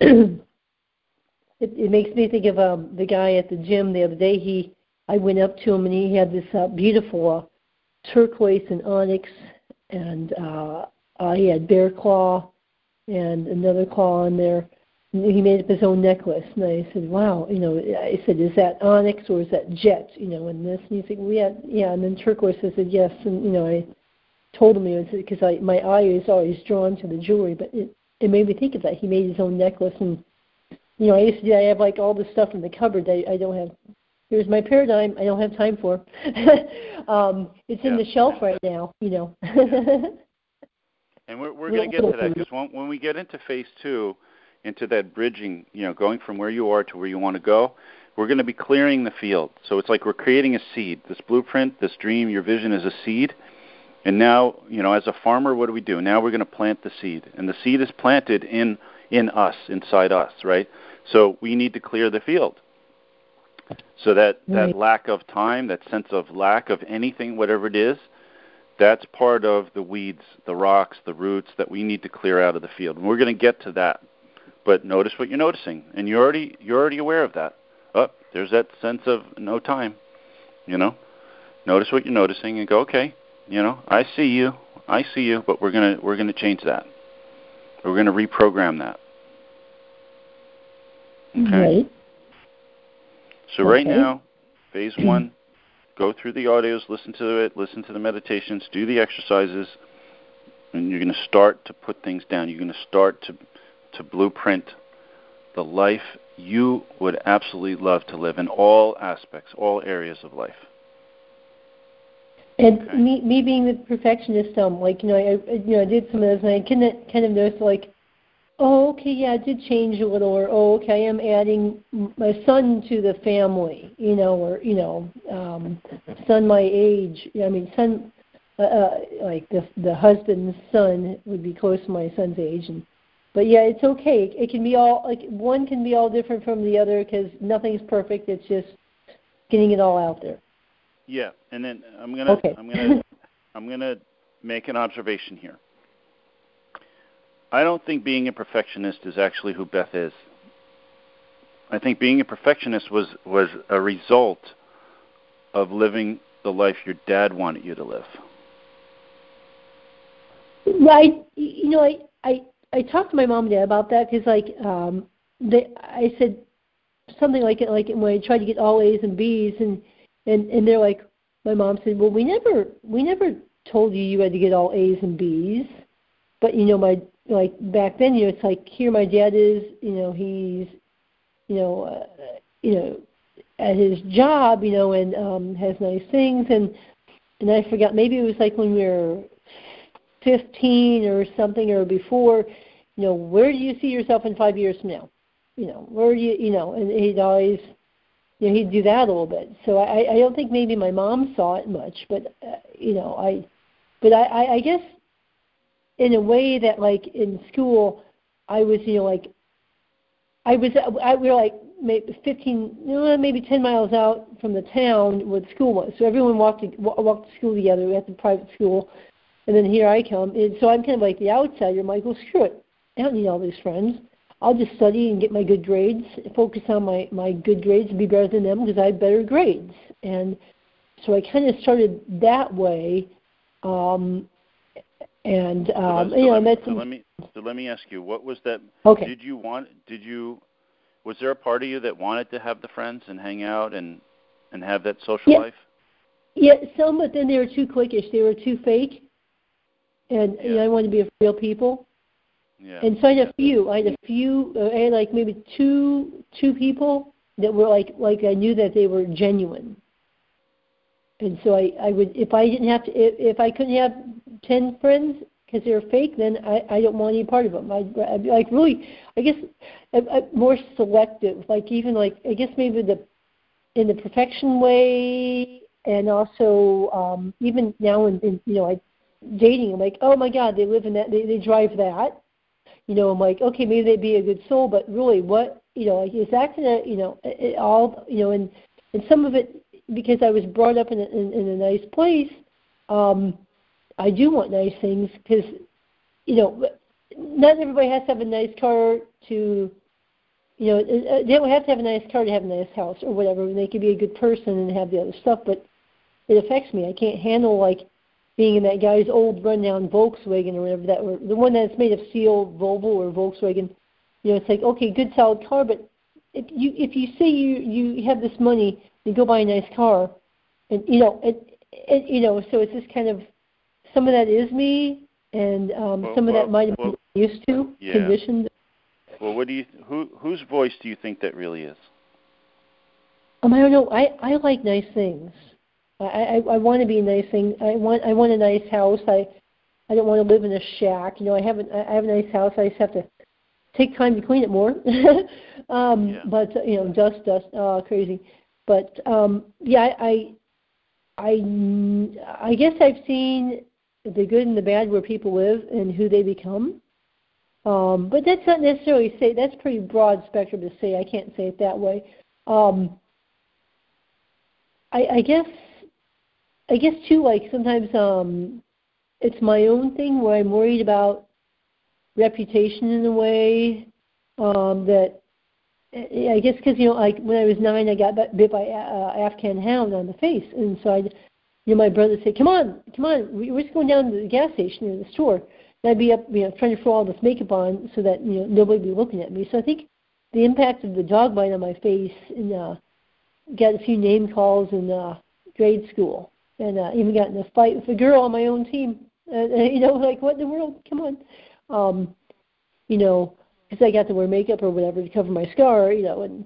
It makes me think of the guy at the gym the other day. I went up to him, and he had this beautiful turquoise and onyx, and he had bear claw and another claw on there. And he made up his own necklace, and I said, "Wow!" I said, "Is that onyx or is that jet?" And this, and he said, "Yeah." And then turquoise. I said, "Yes." And I told him because my eye is always drawn to the jewelry, but it made me think of that. He made his own necklace, and I used to. I have like all this stuff in the cupboard. I don't have. Here's my paradigm. I don't have time for. It's in the shelf right now. And we're going to get to that, because when we get into phase 2, into that bridging, going from where you are to where you want to go, we're going to be clearing the field. So it's like we're creating a seed. This blueprint, this dream, your vision is a seed. And now, as a farmer, what do we do? Now we're going to plant the seed. And the seed is planted in us, inside us, right? So we need to clear the field. So that lack of time, that sense of lack of anything, whatever it is, that's part of the weeds, the rocks, the roots that we need to clear out of the field. And we're going to get to that. But notice what you're noticing. And you're already aware of that. Oh, there's that sense of no time. Notice what you're noticing and go, okay, I see you, but we're gonna change that. We're gonna reprogram that. Okay. Right. So right now, phase 1, go through the audios, listen to it, listen to the meditations, do the exercises, and you're going to start to put things down. You're going to start to blueprint the life you would absolutely love to live in all aspects, all areas of life. And me being the perfectionist, I did some of those, and I kind of noticed, like, oh, okay, yeah, it did change a little, or oh, okay, I am adding my son to the family, son my age. Son, like the husband's son would be close to my son's age, but yeah, it's okay. It can be all one can be all different from the other, because nothing's perfect. It's just getting it all out there. Yeah, and then I'm gonna make an observation here. I don't think being a perfectionist is actually who Beth is. I think being a perfectionist was a result of living the life your dad wanted you to live. Right. I talked to my mom and dad about that, because I said something like when I tried to get all A's and B's, and they're like, my mom said, well, we never told you had to get all A's and B's, but back then, it's like, here my dad is, he's, at his job, and has nice things, and I forgot, maybe it was like when we were 15 or something, or before, where do you see yourself in 5 years from now? Where do you, and he'd always, he'd do that a little bit. So I don't think maybe my mom saw it much, but, I guess, in a way that, like, in school, I was, we were like, maybe 15, maybe 10 miles out from the town where the school was. So everyone walked to school together at the private school. And then here I come. And so I'm kind of like the outsider. I'm like, well, screw it. I don't need all these friends. I'll just study and get my good grades, focus on my good grades and be better than them because I have better grades. And so I kind of started that way. So let me ask you, what was that? Okay. Was there a part of you that wanted to have the friends and hang out and have that social life? Yeah, some, but then they were too cliquish. They were too fake. And I wanted to be with real people. Yeah. And so I had a few. I had like maybe two people that were like I knew that they were genuine. And so I would, if I couldn't have 10 friends because they were fake, then I don't want any part of them. I'd be like really, I guess, more selective. Like even like I guess maybe in the perfection way, and also even now in dating, I'm like, oh my God, they live in that, they drive that. I'm like, okay, maybe they'd be a good soul, but really, what, like, is that gonna, it all, and some of it, because I was brought up in a nice place, I do want nice things because, not everybody has to have a nice car to, they don't have to have a nice car to have a nice house or whatever. And they could be a good person and have the other stuff, but it affects me. I can't handle like being in that guy's old rundown Volkswagen or whatever that, or the one that's made of steel, Volvo or Volkswagen. It's like, okay, good solid car, but if you say you have this money, you go buy a nice car, and so it's just kind of, some of that is me, and some of that might have been used to, conditioned. Well, whose voice do you think that really is? I don't know. I like nice things. I want to be a nice thing. I want a nice house. I don't want to live in a shack. I have a nice house. I just have to take time to clean it more. But dust, crazy. But I guess I've seen the good and the bad where people live and who they become. But that's not necessarily say, that's pretty broad spectrum to say. I can't say it that way. I guess too, like sometimes it's my own thing where I'm worried about reputation in a way that I guess because like when I was 9, I got bit by Afghan hound on the face, and so my brother said, "Come on, we're just going down to the gas station or the store." And I'd be up, trying to throw all this makeup on so that nobody would be looking at me. So I think the impact of the dog bite on my face, and got a few name calls in grade school, and even got in a fight with a girl on my own team. Like what in the world? Come on, because I got to wear makeup or whatever to cover my scar, and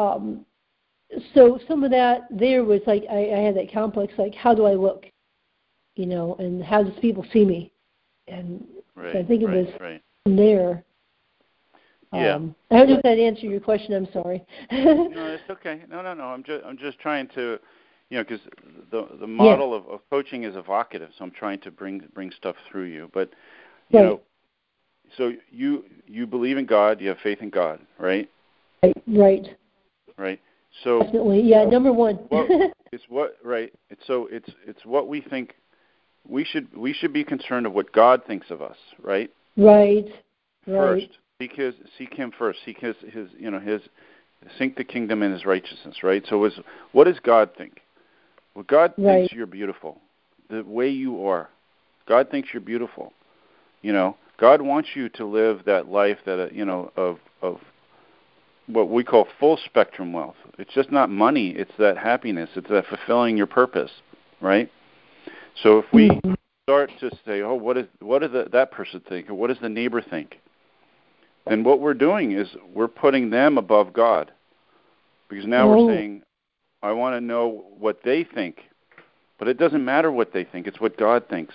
so some of that there was like I had that complex, like how do I look, and how does people see me, and so I think it was from there. Yeah. I don't know if that answered your question. I'm sorry. No, it's okay. No. I'm just trying to, because the model of coaching is evocative, so I'm trying to bring stuff through you. But you know, so you believe in God, you have faith in God, right? Right. So definitely, yeah. Number one. It's what we think. We should be concerned of what God thinks of us, right? Right. First, seek Him first. Seek His seek the kingdom and His righteousness, right? So what does God think? Well, God thinks you're beautiful, the way you are. God thinks you're beautiful. God wants you to live that life that of what we call full spectrum wealth. It's just not money. It's that happiness. It's that fulfilling your purpose, right? So if we start to say, oh, what does that person think, or what does the neighbor think? Then what we're doing is we're putting them above God, because now we're saying, I want to know what they think, but it doesn't matter what they think. It's what God thinks.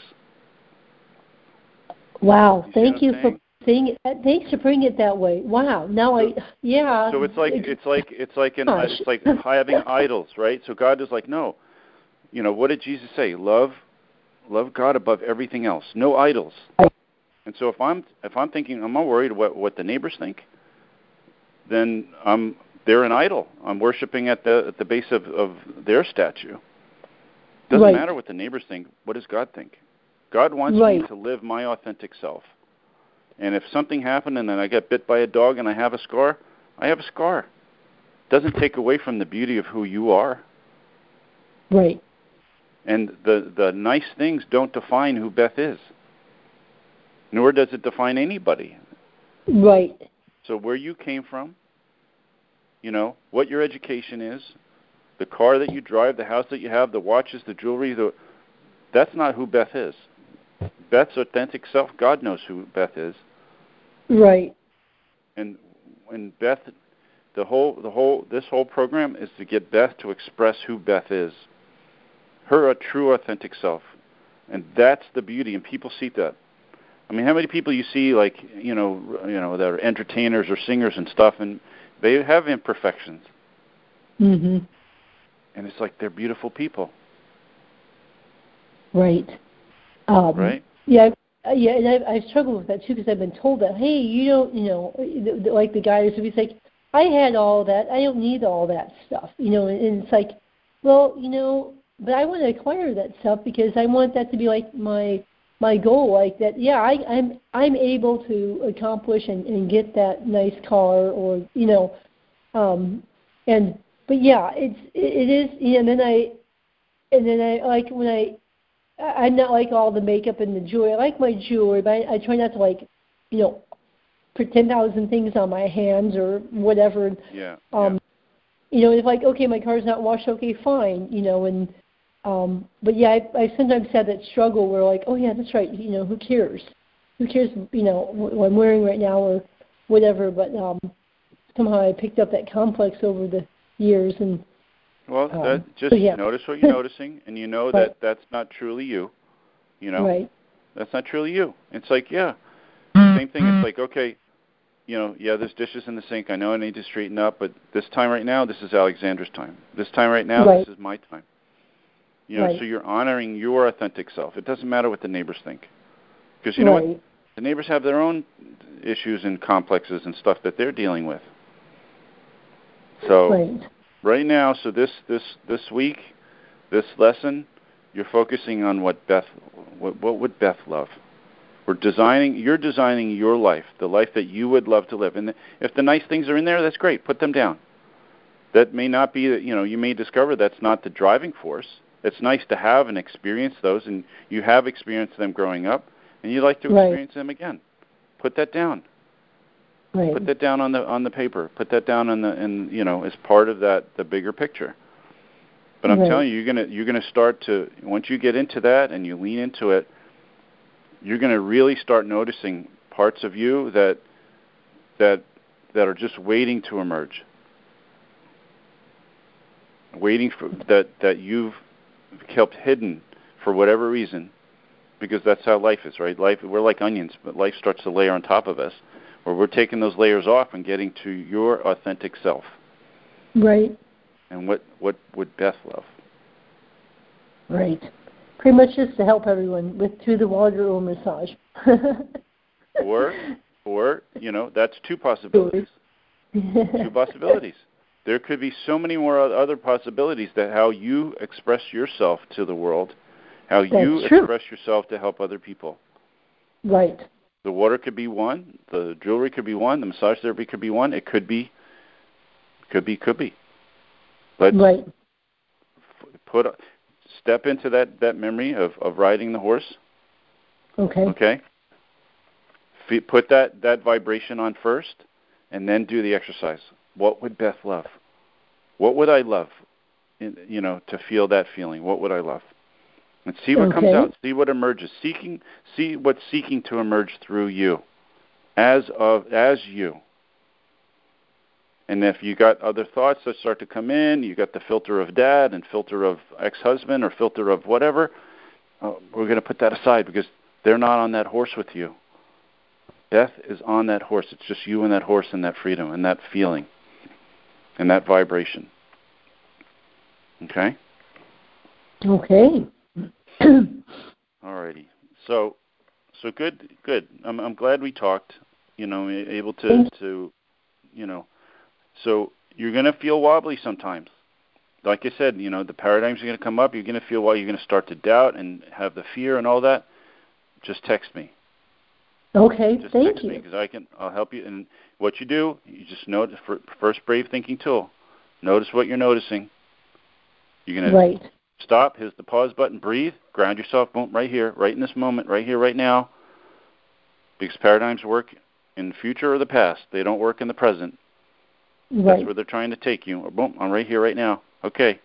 Wow! Thank you for saying it. Thanks for putting it that way. Wow! Now So it's like having idols, right? So God is like, no. What did Jesus say? Love God above everything else. No idols. And so if I'm thinking I'm not worried what the neighbors think, then I'm they're an idol. I'm worshiping at the base of their statue. Doesn't matter what the neighbors think. What does God think? God wants me to live my authentic self. And if something happened and then I get bit by a dog and I have a scar, I have a scar. Doesn't take away from the beauty of who you are. Right. And the nice things don't define who Beth is. Nor does it define anybody. Right. So where you came from, what your education is, the car that you drive, the house that you have, the watches, the jewelry, that's not who Beth is. Beth's authentic self, God knows who Beth is. Right. And Beth, this whole program is to get Beth to express who Beth is. Her true authentic self. And that's the beauty, and people see that. I mean, how many people you see, like, that are entertainers or singers and stuff, and they have imperfections. Mm-hmm. And it's like they're beautiful people. Right. Right? Yeah, and I've struggled with that, too, because I've been told that, hey, like the guys would be like, I had all that. I don't need all that stuff. And it's like, well, but I want to acquire that stuff because I want that to be like my goal, like that. Yeah, I'm able to accomplish and get that nice car, or but yeah, it is. And then I like when I'm not like all the makeup and the jewelry. I like my jewelry, but I try not to put 10,000 things on my hands or whatever. Yeah. It's like, okay, my car's not washed. Okay, fine. But yeah, I sometimes have that struggle where like, oh yeah, that's right. Who cares? Who cares? What I'm wearing right now or whatever. But somehow I picked up that complex over the years and. Well, notice what you're noticing, and that that's not truly you. Right. That's not truly you. It's like, same thing. It's like, okay, there's dishes in the sink. I know I need to straighten up, but this time right now, this is Alexandra's time. This time right now, this is my time. So you're honoring your authentic self. It doesn't matter what the neighbors think. Because you know what? The neighbors have their own issues and complexes and stuff that they're dealing with. So right now, so this week, this lesson, you're focusing on what would Beth love? You're designing your life, the life that you would love to live. And if the nice things are in there, that's great. Put them down. That may not be, you may discover that's not the driving force. It's nice to have and experience those, and you have experienced them growing up, and you'd like to experience them again. Put that down. Put that down on the paper. Put that down as part of the bigger picture. But I'm telling you, you're gonna start to, once you get into that and you lean into it, you're gonna really start noticing parts of you that are just waiting to emerge. Waiting for that you've kept hidden for whatever reason, because that's how life is, right? We're like onions, but life starts to layer on top of us, where we're taking those layers off and getting to your authentic self. Right. And what would Beth love? Right. Pretty much just to help everyone through the water or massage. or that's two possibilities. Two possibilities. There could be so many more other possibilities that how you express yourself to the world, how you express yourself to help other people. Right. The water could be one, the jewelry could be one, the massage therapy could be one. It could be. But step into that memory of riding the horse. Okay. Okay. Put that vibration on first, and then do the exercise. What would Beth love? What would I love? To feel that feeling. What would I love? And see what comes out. See what emerges. See what's seeking to emerge through you, as you. And if you got other thoughts that start to come in, you got the filter of dad and filter of ex-husband or filter of whatever, we're going to put that aside because they're not on that horse with you. Beth is on that horse. It's just you and that horse and that freedom and that feeling and that vibration. Okay? Okay. All righty. So good. I'm glad we talked. Able to. So you're going to feel wobbly sometimes. Like I said, the paradigms are going to come up. You're going to feel you're going to start to doubt and have the fear and all that. Just text me. Okay, just thank text you. me because I'll help you. And what you do, you just notice. First Brave Thinking tool. Notice what you're noticing. You're going to stop. Here's the pause button. Breathe. Ground yourself. Boom, right here, right in this moment, right here, right now. Because paradigms work in the future or the past. They don't work in the present. Right. That's where they're trying to take you. Boom, I'm right here, right now. Okay.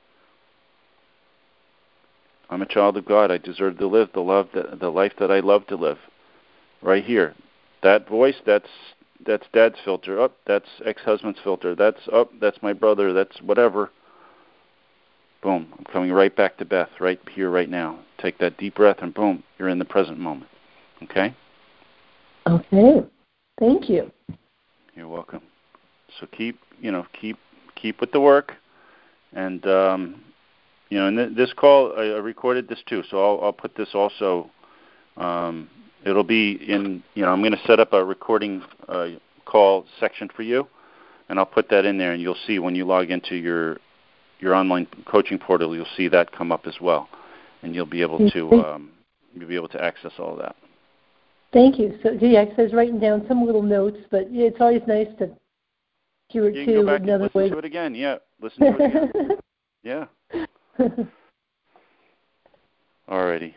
I'm a child of God. I deserve to live the life that I love to live. Right here. That voice, that's Dad's filter. Up, that's ex-husband's filter. That's my brother. That's whatever. Boom. I'm coming right back to Beth, right here, right now. Take that deep breath, and boom, you're in the present moment. Okay? Okay. Thank you. You're welcome. So keep with the work, and and this call I recorded this too, so I'll put this also. It'll be in. I'm going to set up a recording call section for you, and I'll put that in there, and you'll see when you log into your online coaching portal, you'll see that come up as well, and you'll be able to access all of that. Thank you. So, I was writing down some little notes, but it's always nice to hear it you too. You can go back and listen way. to it again. Yeah, listen to it again. Yeah. Alrighty.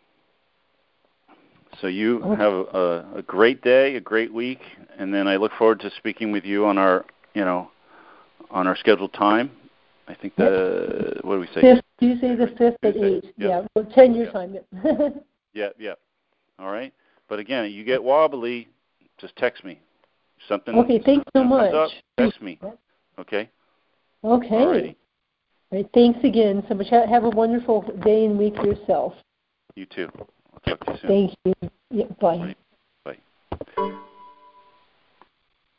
So you have a great day, a great week, and then I look forward to speaking with you on our scheduled time. I think what do we say? Tuesday the 5th at 8. Yeah, 10 your time. Yeah. All right. But again, you get wobbly, just text me. Something. Okay, thanks so much. Comes up, text me. Okay. Okay. Alrighty. All right, thanks again so much. Have a wonderful day and week yourself. You too. I'll talk to you soon. Thank you. Yeah, bye.